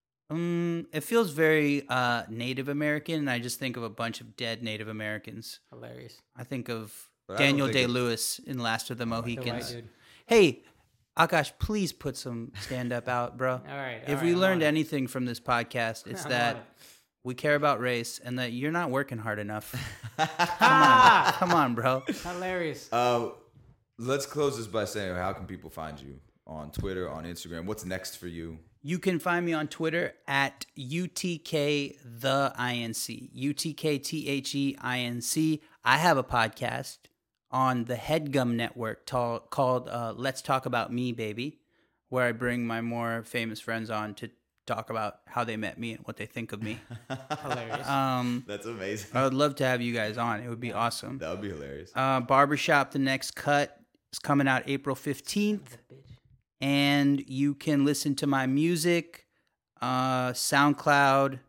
Um, it feels very uh, Native American, and I just think of a bunch of dead Native Americans. hilarious. I think of But I don't Daniel think Day it- Lewis in Last of the The white Mohicans. dude. Hey, Akash, please put some stand up out, bro. All right. If all we right, I'm learned on it. anything from this podcast, it's I'm that on it. we care about race and that you're not working hard enough. Come on, come on, bro. Hilarious. Uh, let's close this by saying, how can people find you on Twitter, on Instagram? What's next for you? You can find me on Twitter at U T K the I N C. U T K T H E I N C. I have a podcast on the Headgum Network ta- called uh, Let's Talk About Me, Baby, where I bring my more famous friends on to talk about how they met me and what they think of me. Hilarious. Um, That's amazing. I would love to have you guys on. It would be awesome. That would be hilarious. Uh, Barbershop, The Next Cut is coming out April fifteenth. And you can listen to my music, uh, SoundCloud,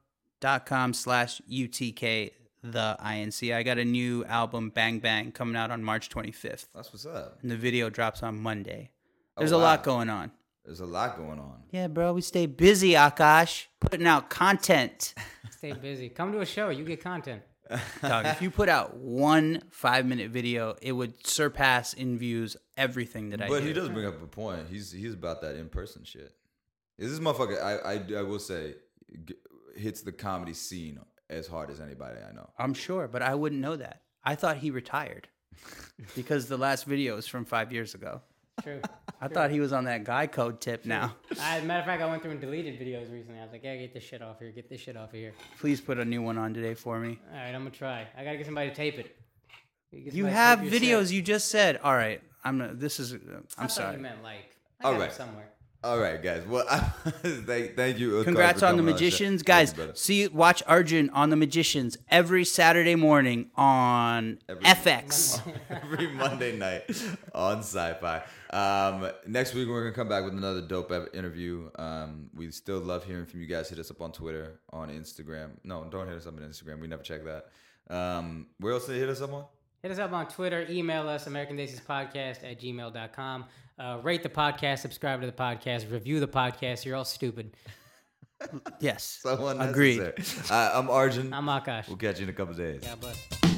dot com slash U T K the I N C. I got a new album, Bang Bang, coming out on March twenty-fifth. That's what's up. And the video drops on Monday. There's Oh, a wow. lot going on. There's a lot going on. Yeah, bro, we stay busy, Akash, putting out content. Stay busy. Come to a show. You get content. Dog, if you put out one five-minute video, it would surpass in views everything that I do. But he does bring up a point. He's he's about that in person shit. Is this motherfucker? I, I I will say g- hits the comedy scene as hard as anybody I know. I'm sure, but I wouldn't know that. I thought he retired because the last video is from five years ago. True. I thought he was on that guy code tip now. As a matter of fact, I went through and deleted videos recently. I was like, yeah, get this shit off here. Get this shit off of here. Please put a new one on today for me. All right, I'm going to try. I got to get somebody to tape it. Get You somebody to have tape your videos. set. You just said. All right. I'm. Not, this is. Uh, I I'm thought sorry. you meant like. I All got it right. somewhere. All right, guys. Well, I, thank thank you. Akash, Congrats for on the coming show. Magicians, Thank guys. you, brother. See, watch Arjun on the Magicians every Saturday morning on Every- F X. Every Monday night on Sci-Fi. Um, next week we're gonna come back with another dope ep- interview. Um, we still love hearing from you guys. Hit us up on Twitter, on Instagram. No, don't hit us up on Instagram. We never check that. Um, where else did they hit us up on? Hit us up on Twitter. Email us, American Daisies Podcast at gmail dot com. Uh, rate the podcast. Subscribe to the podcast. Review the podcast. You're all stupid. Yes. So Agreed. unnecessary. Uh, I'm Arjun. I'm Akash. We'll catch you in a couple days. God bless.